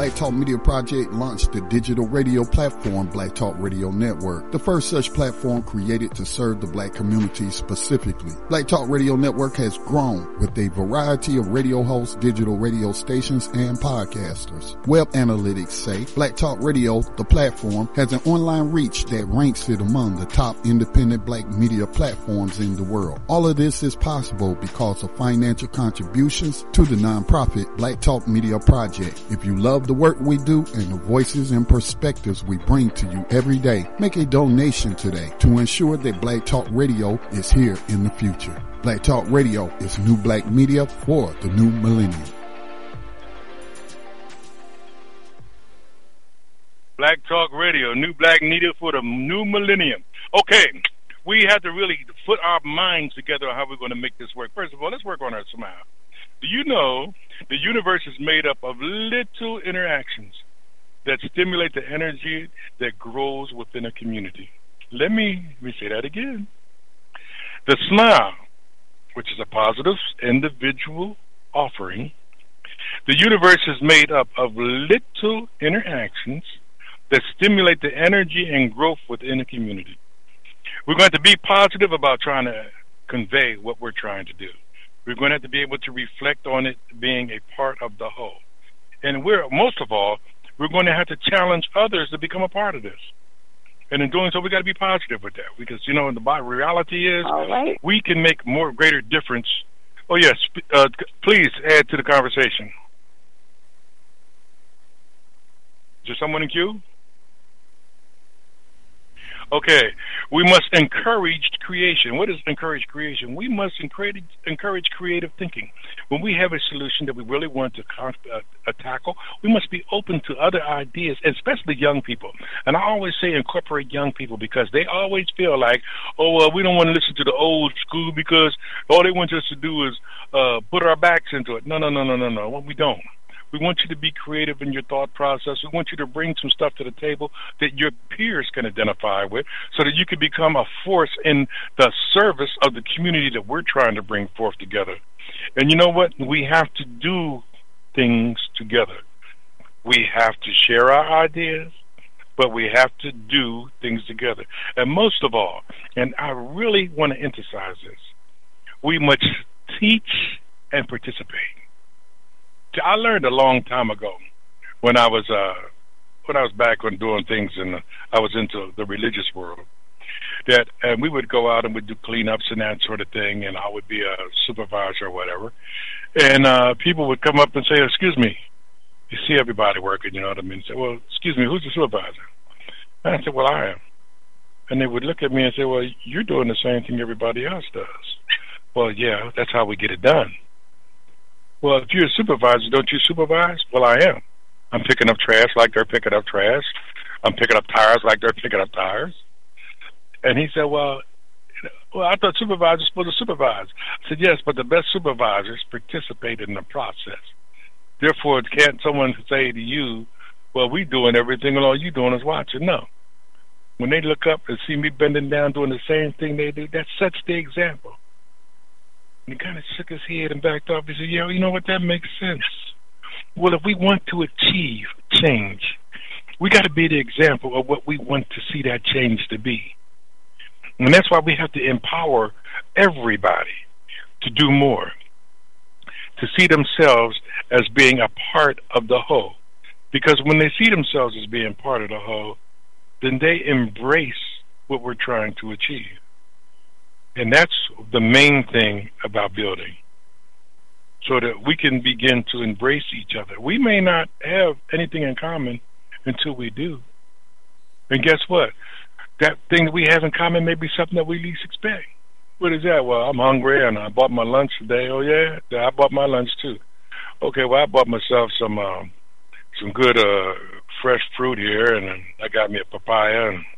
Black Talk Media Project launched the digital radio platform Black Talk Radio Network, the first such platform created to serve the black community specifically. Black Talk Radio Network has grown with a variety of radio hosts, digital radio stations, and podcasters. Web analytics say Black Talk Radio, the platform, has an online reach that ranks it among the top independent black media platforms in the world. All of this is possible because of financial contributions to the nonprofit Black Talk Media Project. If you love the work we do and the voices and perspectives we bring to you every day, make a donation today to ensure that Black Talk Radio is here in the future. Black Talk Radio is new black media for the new millennium. Black Talk Radio, new black media for the new millennium. Okay, we have to really put our minds together on how we're going to make this work. First of all, let's work on our smile. Do you know the universe is made up of little interactions that stimulate the energy that grows within a community? Let me, let me say that again. The smile, which is a positive individual offering, the universe is made up of little interactions that stimulate the energy and growth within a community. We're going to be positive about trying to convey what we're trying to do. We're going to have to be able to reflect on it being a part of the whole. And we're, most of all, we're going to have to challenge others to become a part of this. And in doing so, we got to be positive with that. Because, you know, the reality is all right, we can make more greater difference. Oh, yes, uh, please add to the conversation. Is there someone in queue? Okay, we must encourage creation. What is encourage creation? We must encourage, encourage creative thinking. When we have a solution that we really want to con- uh, uh, tackle, we must be open to other ideas, especially young people. And I always say incorporate young people because they always feel like, oh, well, we don't want to listen to the old school because all they want us to do is uh, put our backs into it. No, no, no, no, no, no. Well, we don't. We want you to be creative in your thought process. We want you to bring some stuff to the table that your peers can identify with so that you can become a force in the service of the community that we're trying to bring forth together. And you know what? We have to do things together. We have to share our ideas, but we have to do things together. And most of all, and I really want to emphasize this, we must teach and participate. I learned a long time ago when I was uh, when I was back on doing things and I was into the religious world that and we would go out and we'd do cleanups and that sort of thing, and I would be a supervisor or whatever, and uh, people would come up and say, "Excuse me," you see everybody working, you know what I mean? Say, "Well, excuse me, who's the supervisor?" And I said, "Well, I am." And they would look at me and say, "Well, you're doing the same thing everybody else does." Well, yeah, that's how we get it done. Well, if you're a supervisor, don't you supervise? Well, I am. I'm picking up trash like they're picking up trash. I'm picking up tires like they're picking up tires. And he said, well, well, I thought supervisors were supposed to supervise. I said, yes, but the best supervisors participate in the process. Therefore, can't someone say to you, well, we doing everything and all you doing is watching? No. When they look up and see me bending down doing the same thing they do, that sets the example. And he kind of shook his head and backed off. He said, yeah, you know what, that makes sense. Well, if we want to achieve change, we got to be the example of what we want to see that change to be. And that's why we have to empower everybody to do more, to see themselves as being a part of the whole. Because when they see themselves as being part of the whole, then they embrace what we're trying to achieve. And that's the main thing about building, so that we can begin to embrace each other. We may not have anything in common until we do. And guess what? That thing that we have in common may be something that we least expect. What is that? Well, I'm hungry and I bought my lunch today. Oh, yeah? Yeah, I bought my lunch too. Okay, well, I bought myself some um, some good uh, fresh fruit here, and I got me a papaya and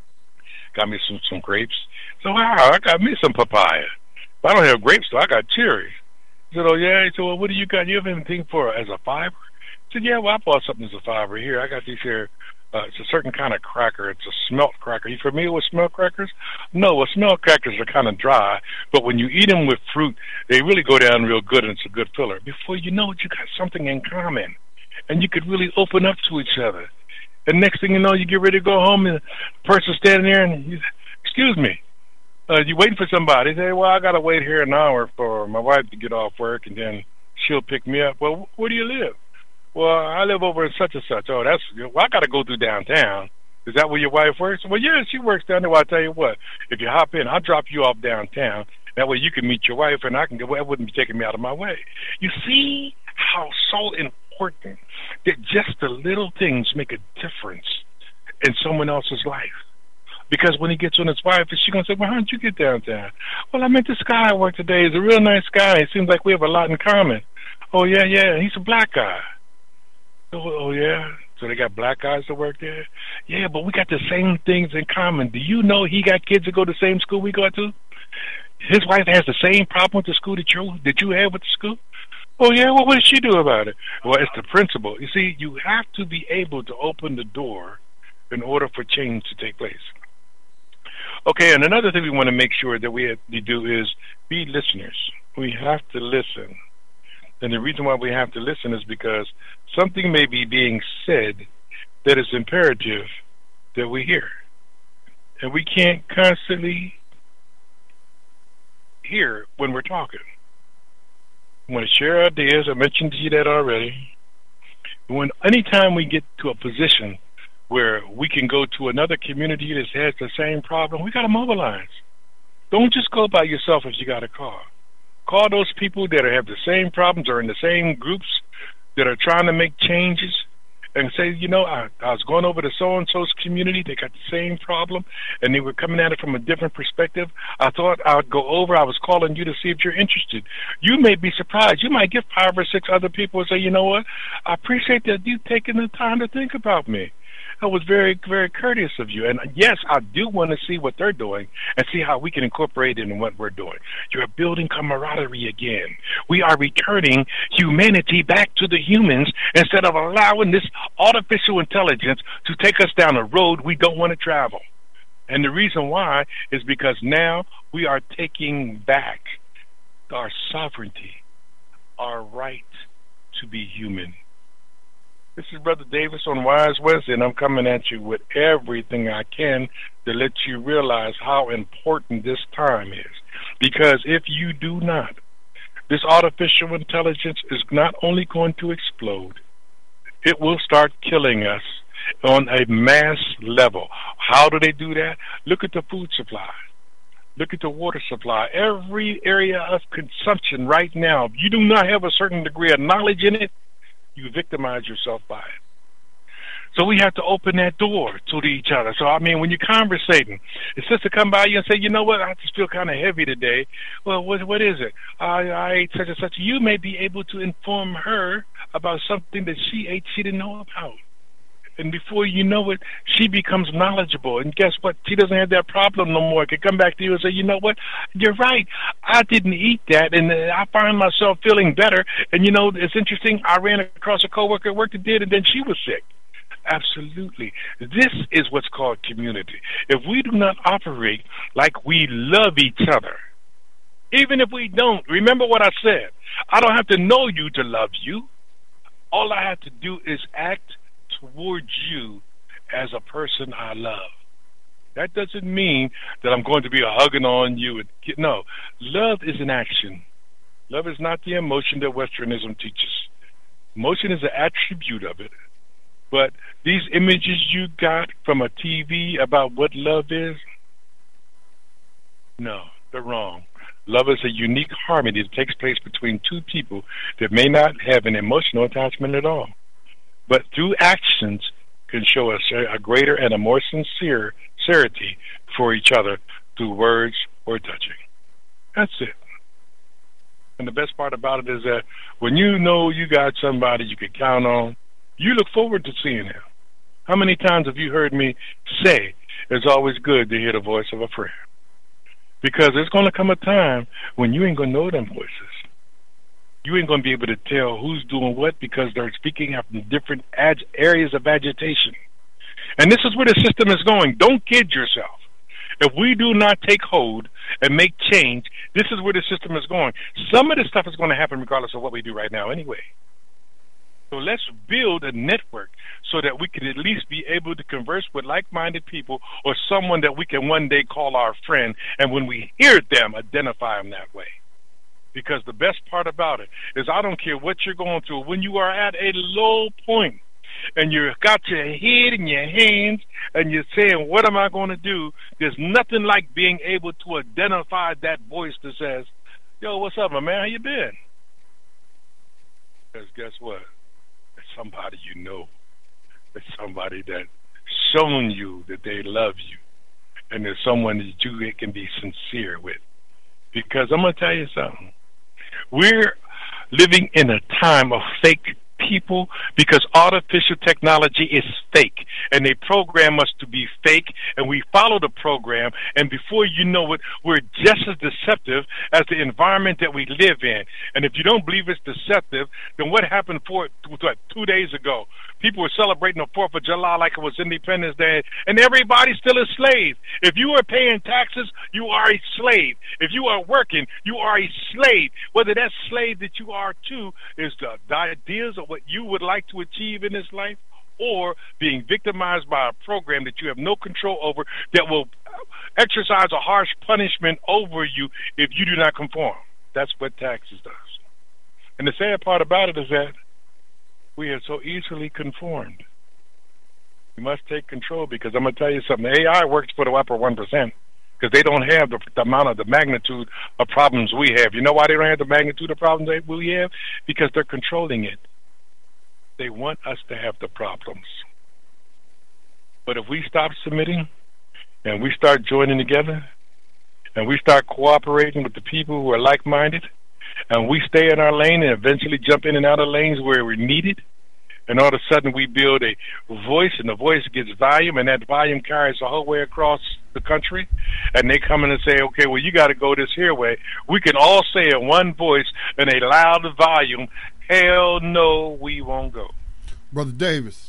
got me some, some grapes. So, wow, I got me some papaya. But I don't have grapes, though. I got cherries. He said, oh, yeah? He said, well, what do you got? You have anything for as a fiber? I said, yeah, well, I bought something as a fiber here. I got these here. Uh, it's a certain kind of cracker. It's a smelt cracker. You familiar with smelt crackers? No, well, smelt crackers are kind of dry, but when you eat them with fruit, they really go down real good, and it's a good filler. Before you know it, you got something in common. and you could really open up to each other. And next thing you know, you get ready to go home, and the person's standing there, and you, excuse me, uh, you waiting for somebody. They say, well, I got to wait here an hour for my wife to get off work, and then she'll pick me up. Well, where do you live? Well, I live over in such and such. Oh, that's good. Well, I got to go through downtown. Is that where your wife works? Well, yeah, she works down there. Well, I'll tell you what, if you hop in, I'll drop you off downtown. That way you can meet your wife, and I can go. Well, it wouldn't be taking me out of my way. You see how so important that just the little things make a difference in someone else's life. Because when he gets on his wife, she's going to say, well, how did you get downtown? Well, I met this guy at work today. He's a real nice guy. It seems like we have a lot in common. Oh, yeah, yeah, he's a black guy. Oh, oh, yeah? So they got black guys that work there? Yeah, but we got the same things in common. Do you know he got kids that go to the same school we go to? His wife has the same problem with the school that you, that you have with the school? Oh, yeah? Well, what does she do about it? Well, it's the principle. You see, you have to be able to open the door in order for change to take place. Okay, and another thing we want to make sure that we, have to do is be listeners. We have to listen. And the reason why we have to listen is because something may be being said that is imperative that we hear. And we can't constantly hear when we're talking. We want to share ideas. I mentioned to you that already. When anytime we get to a position where we can go to another community that has the same problem, we got to mobilize. Don't just go by yourself if you got a car. Call those people that have the same problems or in the same groups that are trying to make changes and say, you know, I, I was going over to so-and-so's community. They got the same problem, and they were coming at it from a different perspective. I thought I would go over. I was calling you to see if you're interested. You may be surprised. You might get five or six other people and say, you know what, I appreciate that you taking the time to think about me. That was very, very courteous of you. And yes, I do want to see what they're doing and see how we can incorporate it in what we're doing. You're building camaraderie again. We are returning humanity back to the humans instead of allowing this artificial intelligence to take us down a road we don't want to travel. And the reason why is because now we are taking back our sovereignty, our right to be human. This is Brother Davis on Wise Wednesday, and I'm coming at you with everything I can to let you realize how important this time is. Because if you do not, this artificial intelligence is not only going to explode, it will start killing us on a mass level. How do they do that? Look at the food supply. Look at the water supply. Every area of consumption right now, if you do not have a certain degree of knowledge in it, you victimize yourself by it. So we have to open that door to each other. So, I mean, when you're conversating, it's just to come by you and say, you know what, I just feel kind of heavy today. Well, what, what is it? I, I ate such and such. You may be able to inform her about something that she ate she didn't know about. And before you know it, she becomes knowledgeable. And guess what? She doesn't have that problem no more. It can come back to you and say, you know what? You're right. I didn't eat that, and I find myself feeling better. And, you know, it's interesting. I ran across a coworker at work that did, and then she was sick. Absolutely. This is what's called community. If we do not operate like we love each other, even if we don't, remember what I said. I don't have to know you to love you. All I have to do is act towards you as a person I love. That doesn't mean that I'm going to be hugging on you. No, love is an action. Love is not the emotion that Westernism teaches. Emotion is an attribute of it. But these images you got from a T V about what love is, no, they're wrong. Love is a unique harmony that takes place between two people that may not have an emotional attachment at all, but through actions can show us a greater and a more sincere sincerity for each other through words or touching. That's it. And the best part about it is that when you know you got somebody you can count on, you look forward to seeing him. How many times have you heard me say it's always good to hear the voice of a friend? Because there's going to come a time when you ain't going to know them voices. You ain't going to be able to tell who's doing what because they're speaking from different ag- areas of agitation. And this is where the system is going. Don't kid yourself. If we do not take hold and make change, this is where the system is going. Some of this stuff is going to happen regardless of what we do right now anyway. So let's build a network so that we can at least be able to converse with like-minded people or someone that we can one day call our friend, and when we hear them, identify them that way. Because the best part about it is I don't care what you're going through. When you are at a low point and you've got your head in your hands and you're saying, what am I going to do? There's nothing like being able to identify that voice that says, yo, what's up, my man? How you been? Because guess what? It's somebody you know. It's somebody that's shown you that they love you. And there's someone that you can be sincere with. Because I'm going to tell you something. We're living in a time of fake people because artificial technology is fake, and they program us to be fake, and we follow the program, and before you know it, we're just as deceptive as the environment that we live in. And if you don't believe it's deceptive, then what happened for what, two days ago? People were celebrating the fourth of July like it was Independence Day, and everybody's still a slave. If you are paying taxes, you are a slave. If you are working, you are a slave. Whether that slave that you are to is the, the ideas of what you would like to achieve in this life, or being victimized by a program that you have no control over that will exercise a harsh punishment over you if you do not conform. That's what taxes does. And the sad part about it is that we are so easily conformed. We must take control, because I'm going to tell you something. A I works for the upper one percent because they don't have the, the amount of the magnitude of problems we have. You know why they don't have the magnitude of problems that we have? Because they're controlling it. They want us to have the problems. But if we stop submitting and we start joining together and we start cooperating with the people who are like-minded, and we stay in our lane and eventually jump in and out of lanes where we're needed, and all of a sudden we build a voice, and the voice gets volume, and that volume carries the whole way across the country, and they come in and say, okay, well, you got to go this here way. We can all say in one voice in a loud volume, hell no, we won't go. Brother Davis.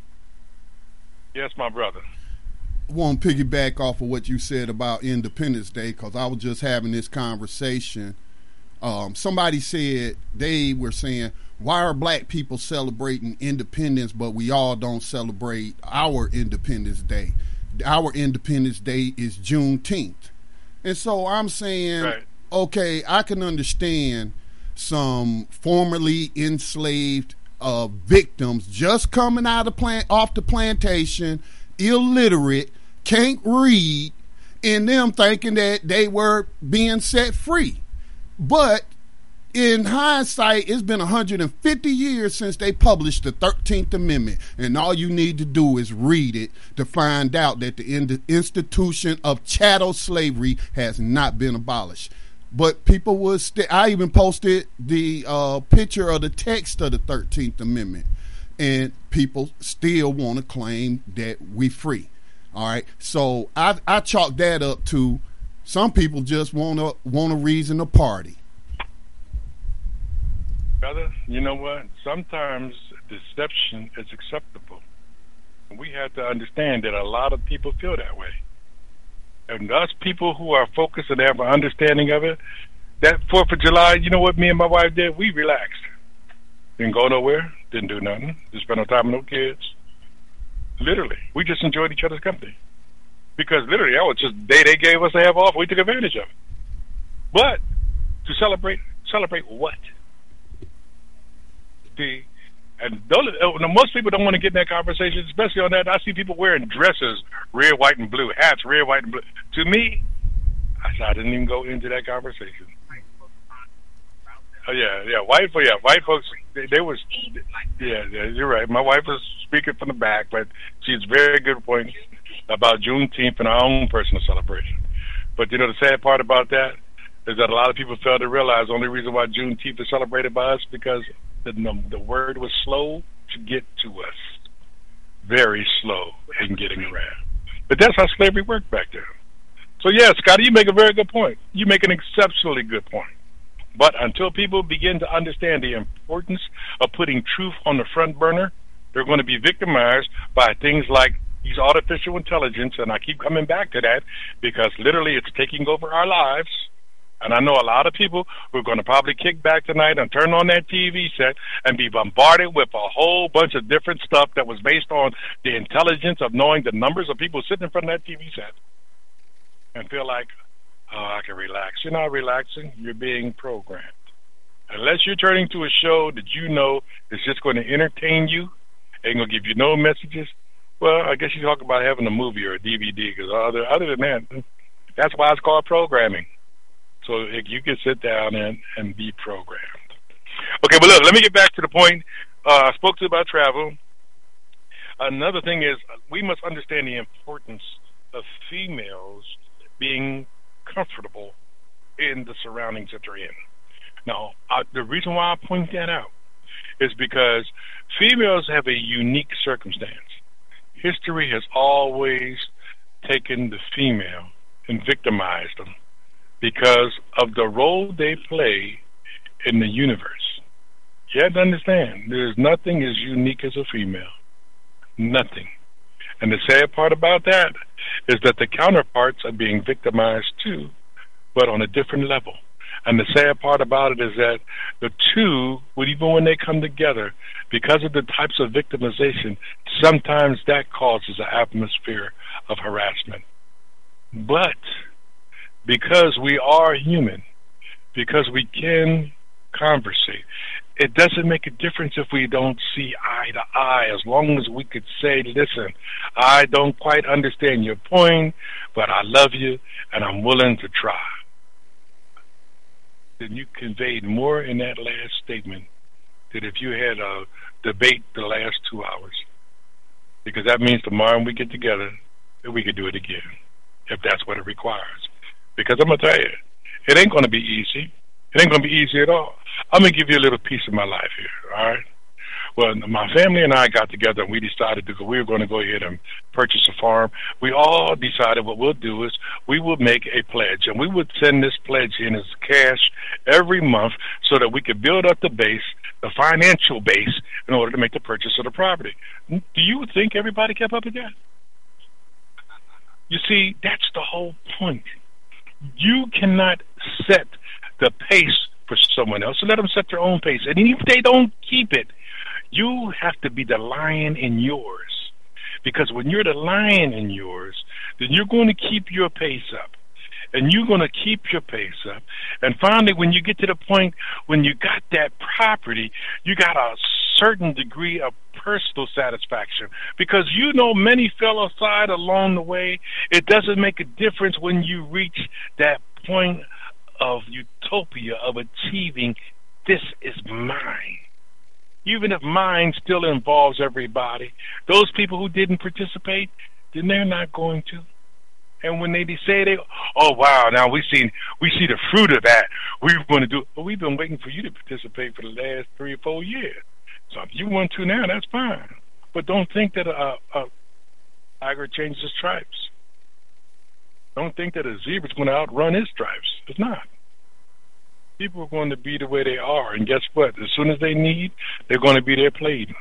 Yes, my brother. I want to piggyback off of what you said about Independence Day, because I was just having this conversation. Um, somebody said, they were saying, why are black people celebrating independence, but we all don't celebrate our Independence Day? Our Independence Day is Juneteenth. And so I'm saying, right, okay, I can understand some formerly enslaved uh, victims just coming out of plant off the plantation, illiterate, can't read, and them thinking that they were being set free. But in hindsight, it's been one hundred fifty years since they published the thirteenth Amendment, and all you need to do is read it to find out that the in- institution of chattel slavery has not been abolished. But people would st- I even posted the uh, picture of the text of the thirteenth Amendment, and people still want to claim that we free. All right, so I, I chalk that up to some people just want to want a reason to party. Brother, you know what? Sometimes deception is acceptable. We have to understand that a lot of people feel that way. And us people who are focused and have an understanding of it, that fourth of July, you know what me and my wife did? We relaxed. Didn't go nowhere, didn't do nothing, didn't spend no time with no kids. Literally, we just enjoyed each other's company. Because literally, that was just the day they gave us to have off, we took advantage of it. But to celebrate, celebrate what? The, and those, most people don't want to get in that conversation, especially on that. I see people wearing dresses, red, white, and blue, hats, red, white, and blue. To me, I, I didn't even go into that conversation. Oh yeah, yeah, white folks, yeah, white folks. They, they was, yeah, yeah, you're right. My wife was speaking from the back, but she's very good point about Juneteenth and our own personal celebration. But you know, the sad part about that is that a lot of people fail to realize the only reason why Juneteenth is celebrated by us because the the word was slow to get to us, very slow in getting around. But that's how slavery worked back then. So yeah, Scotty, you make a very good point. You make an exceptionally good point. But until people begin to understand the importance of putting truth on the front burner, they're going to be victimized by things like these artificial intelligence, and I keep coming back to that because literally it's taking over our lives, And I know a lot of people who are going to probably kick back tonight and turn on that T V set and be bombarded with a whole bunch of different stuff that was based on the intelligence of knowing the numbers of people sitting in front of that T V set and feel like, oh, I can relax. You're not relaxing. You're being programmed. Unless you're turning to a show that you know is just going to entertain you, ain't going to give you no messages, well, I guess you talk about having a movie or a D V D, because other, other than that, that's why it's called programming. So you can sit down and, and be programmed. Okay, but look, let me get back to the point. Uh, I spoke to you about travel. Another thing is we must understand the importance of females being comfortable in the surroundings that they're in. Now, uh, the reason why I point that out is because females have a unique circumstance. History has always taken the female and victimized them because of the role they play in the universe. You have to understand, there's nothing as unique as a female. Nothing. And the sad part about that is that the counterparts are being victimized too, but on a different level. And the sad part about it is that the two, even when they come together, because of the types of victimization, sometimes that causes an atmosphere of harassment. But because we are human, because we can conversate, it doesn't make a difference if we don't see eye to eye, as long as we could say, listen, I don't quite understand your point, but I love you and I'm willing to try. Then you conveyed more in that last statement than if you had a debate the last two hours. Because that means tomorrow when we get together, we could do it again, if that's what it requires. Because I'm going to tell you, it ain't going to be easy. It ain't going to be easy at all. I'm going to give you a little piece of my life here, all right? Well, my family and I got together and we decided to go, we were going to go ahead and purchase a farm. We all decided what we'll do is we would make a pledge, and we would send this pledge in as cash every month so that we could build up the base, the financial base, in order to make the purchase of the property. Do you think everybody kept up with that? You see, that's the whole point. You cannot set the pace for someone else, so let them set their own pace. And even if they don't keep it, you have to be the lion in yours. Because when you're the lion in yours, then you're going to keep your pace up. And you're going to keep your pace up. And finally, when you get to the point when you got that property, you got a certain degree of personal satisfaction. Because you know many fell aside along the way. It doesn't make a difference when you reach that point of utopia, of achieving, this is mine. Even if mine still involves everybody, those people who didn't participate, then they're not going to. And when they say they, oh wow, now we see we see the fruit of that. We're going to do. Well, we've been waiting for you to participate for the last three or four years. So if you want to now, that's fine. But don't think that a, a tiger changes his stripes. Don't think that a zebra is going to outrun his stripes. It's not. People are going to be the way they are, and guess what? As soon as they need, they're going to be there playing.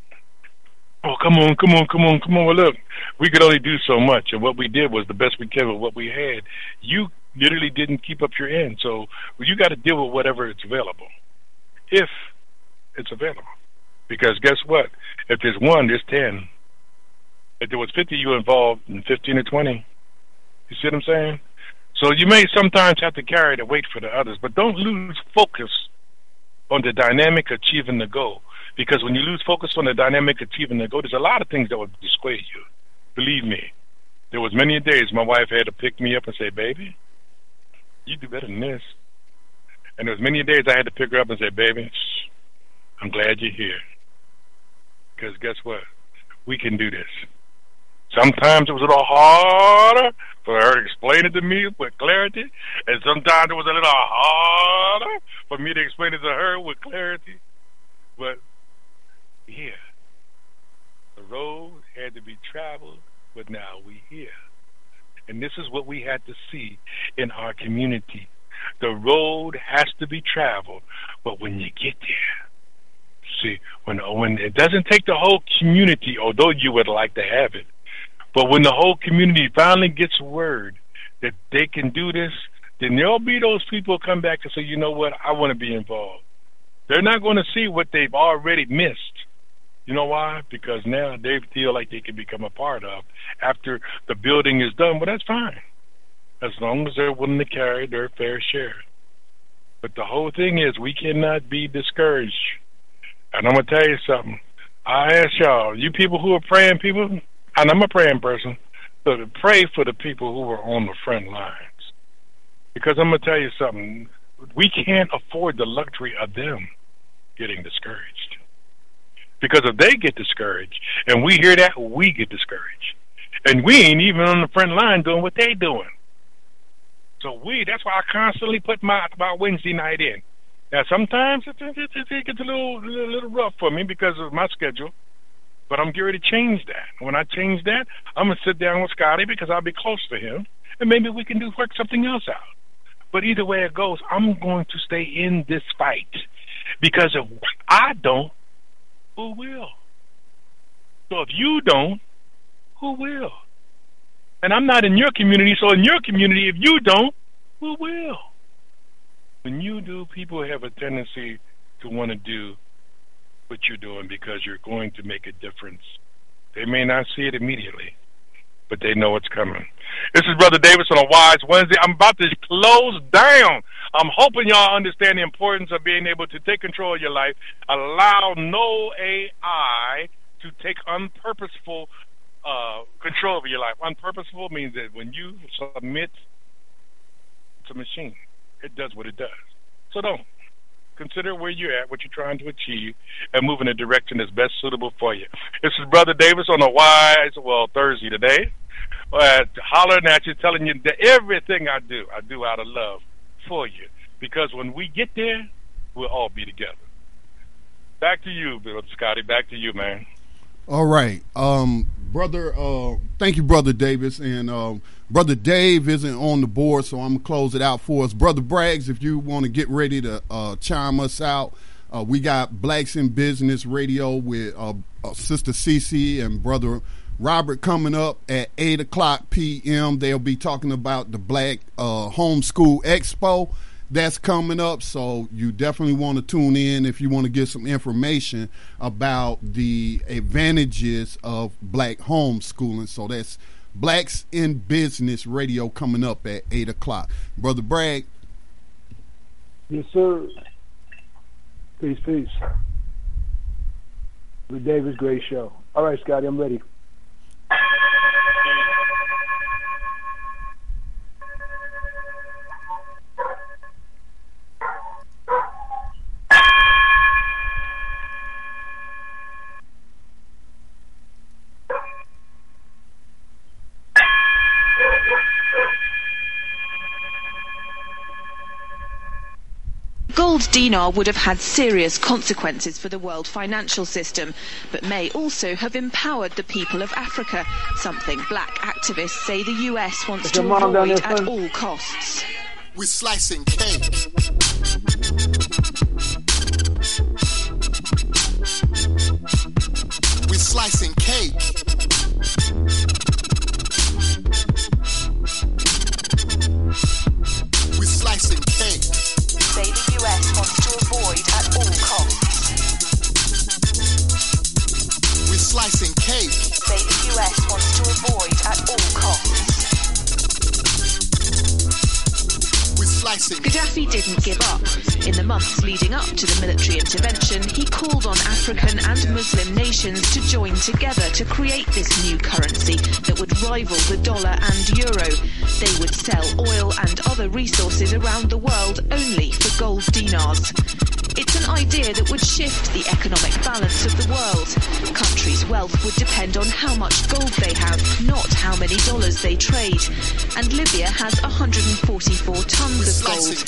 Oh, come on, come on, come on, come on. Well, look, we could only do so much, and what we did was the best we could with what we had. You literally didn't keep up your end, so you got to deal with whatever is available, if it's available. Because guess what? If there's one, there's ten. If there was fifty you involved, and fifteen or twenty. You see what I'm saying? So you may sometimes have to carry the weight for the others, but don't lose focus on the dynamic achieving the goal. Because when you lose focus on the dynamic achieving the goal, there's a lot of things that would dissuade you. Believe me, there was many days my wife had to pick me up and say, baby, you do better than this. And there was many days I had to pick her up and say, baby, I'm glad you're here. Because guess what? We can do this. Sometimes it was a little harder for her to explain it to me with clarity, and sometimes it was a little harder for me to explain it to her with clarity. But here, the road had to be traveled, but now we're here. And this is what we had to see in our community. The road has to be traveled, but when you get there, see, when when it doesn't take the whole community, although you would like to have it, but when the whole community finally gets word that they can do this, then there'll be those people come back and say, you know what, I want to be involved. They're not going to see what they've already missed. You know why? Because now they feel like they can become a part of after the building is done. Well, that's fine, as long as they're willing to carry their fair share. But the whole thing is we cannot be discouraged. And I'm going to tell you something. I ask y'all, you people who are praying people, and I'm a praying person, so to pray for the people who are on the front lines. Because I'm going to tell you something. We can't afford the luxury of them getting discouraged. Because if they get discouraged, and we hear that, we get discouraged. And we ain't even on the front line doing what they doing. So we, that's why I constantly put my, my Wednesday night in. Now, sometimes it, it, it, it gets a little, a little rough for me because of my schedule, but I'm getting ready to change that. When I change that, I'm going to sit down with Scotty because I'll be close to him, and maybe we can do work something else out. But either way it goes, I'm going to stay in this fight because if I don't, who will? So if you don't, who will? And I'm not in your community, so in your community, if you don't, who will? When you do, people have a tendency to want to do what you're doing because you're going to make a difference. They may not see it immediately, but they know it's coming. This is Brother Davis on a Wise Wednesday. I'm about to close down. I'm hoping y'all understand the importance of being able to take control of your life. Allow no A I to take unpurposeful uh, control over your life. Unpurposeful means that when you submit to a machine, it does what it does. So don't. Consider where you're at, what you're trying to achieve, and move in a direction that's best suitable for you. This is Brother Davis on a Wise, well, Thursday today. Uh, hollering at you, telling you that everything I do, I do out of love for you. Because when we get there, we'll all be together. Back to you, Brother Scotty. Back to you, man. All right. Um, brother, uh, thank you, Brother Davis. And uh, Brother Dave isn't on the board, so I'm going to close it out for us. Brother Braggs, if you want to get ready to uh, chime us out, uh, we got Blacks in Business Radio with uh, uh, Sister Cece and Brother Robert coming up at eight o'clock p.m. They'll be talking about the Black uh, Homeschool Expo. That's coming up, so you definitely want to tune in if you want to get some information about the advantages of black homeschooling. So that's Blacks in Business Radio coming up at eight o'clock. Brother Bragg. Yes, sir. Peace, peace. With Davis, great show. All right, Scotty, I'm ready. Gold dinar would have had serious consequences for the world financial system, but may also have empowered the people of Africa, something black activists say the U S wants to avoid at all costs. We're slicing cake. We're slicing cake. We're slicing cake. Say the U S wants to avoid at all costs. We're slicing cake. Say the U S wants to avoid at all costs. We're slicing. Gaddafi didn't give up. In the months leading up to the military intervention, he called on African and Muslim nations to join together to create this new currency that would rival the dollar and euro. They would sell oil and other resources around the world only for gold dinars. It's an idea that would shift the economic balance of the world. Countries' wealth would depend on how much gold they have, not how many dollars they trade. And Libya has one hundred forty-four tons of gold,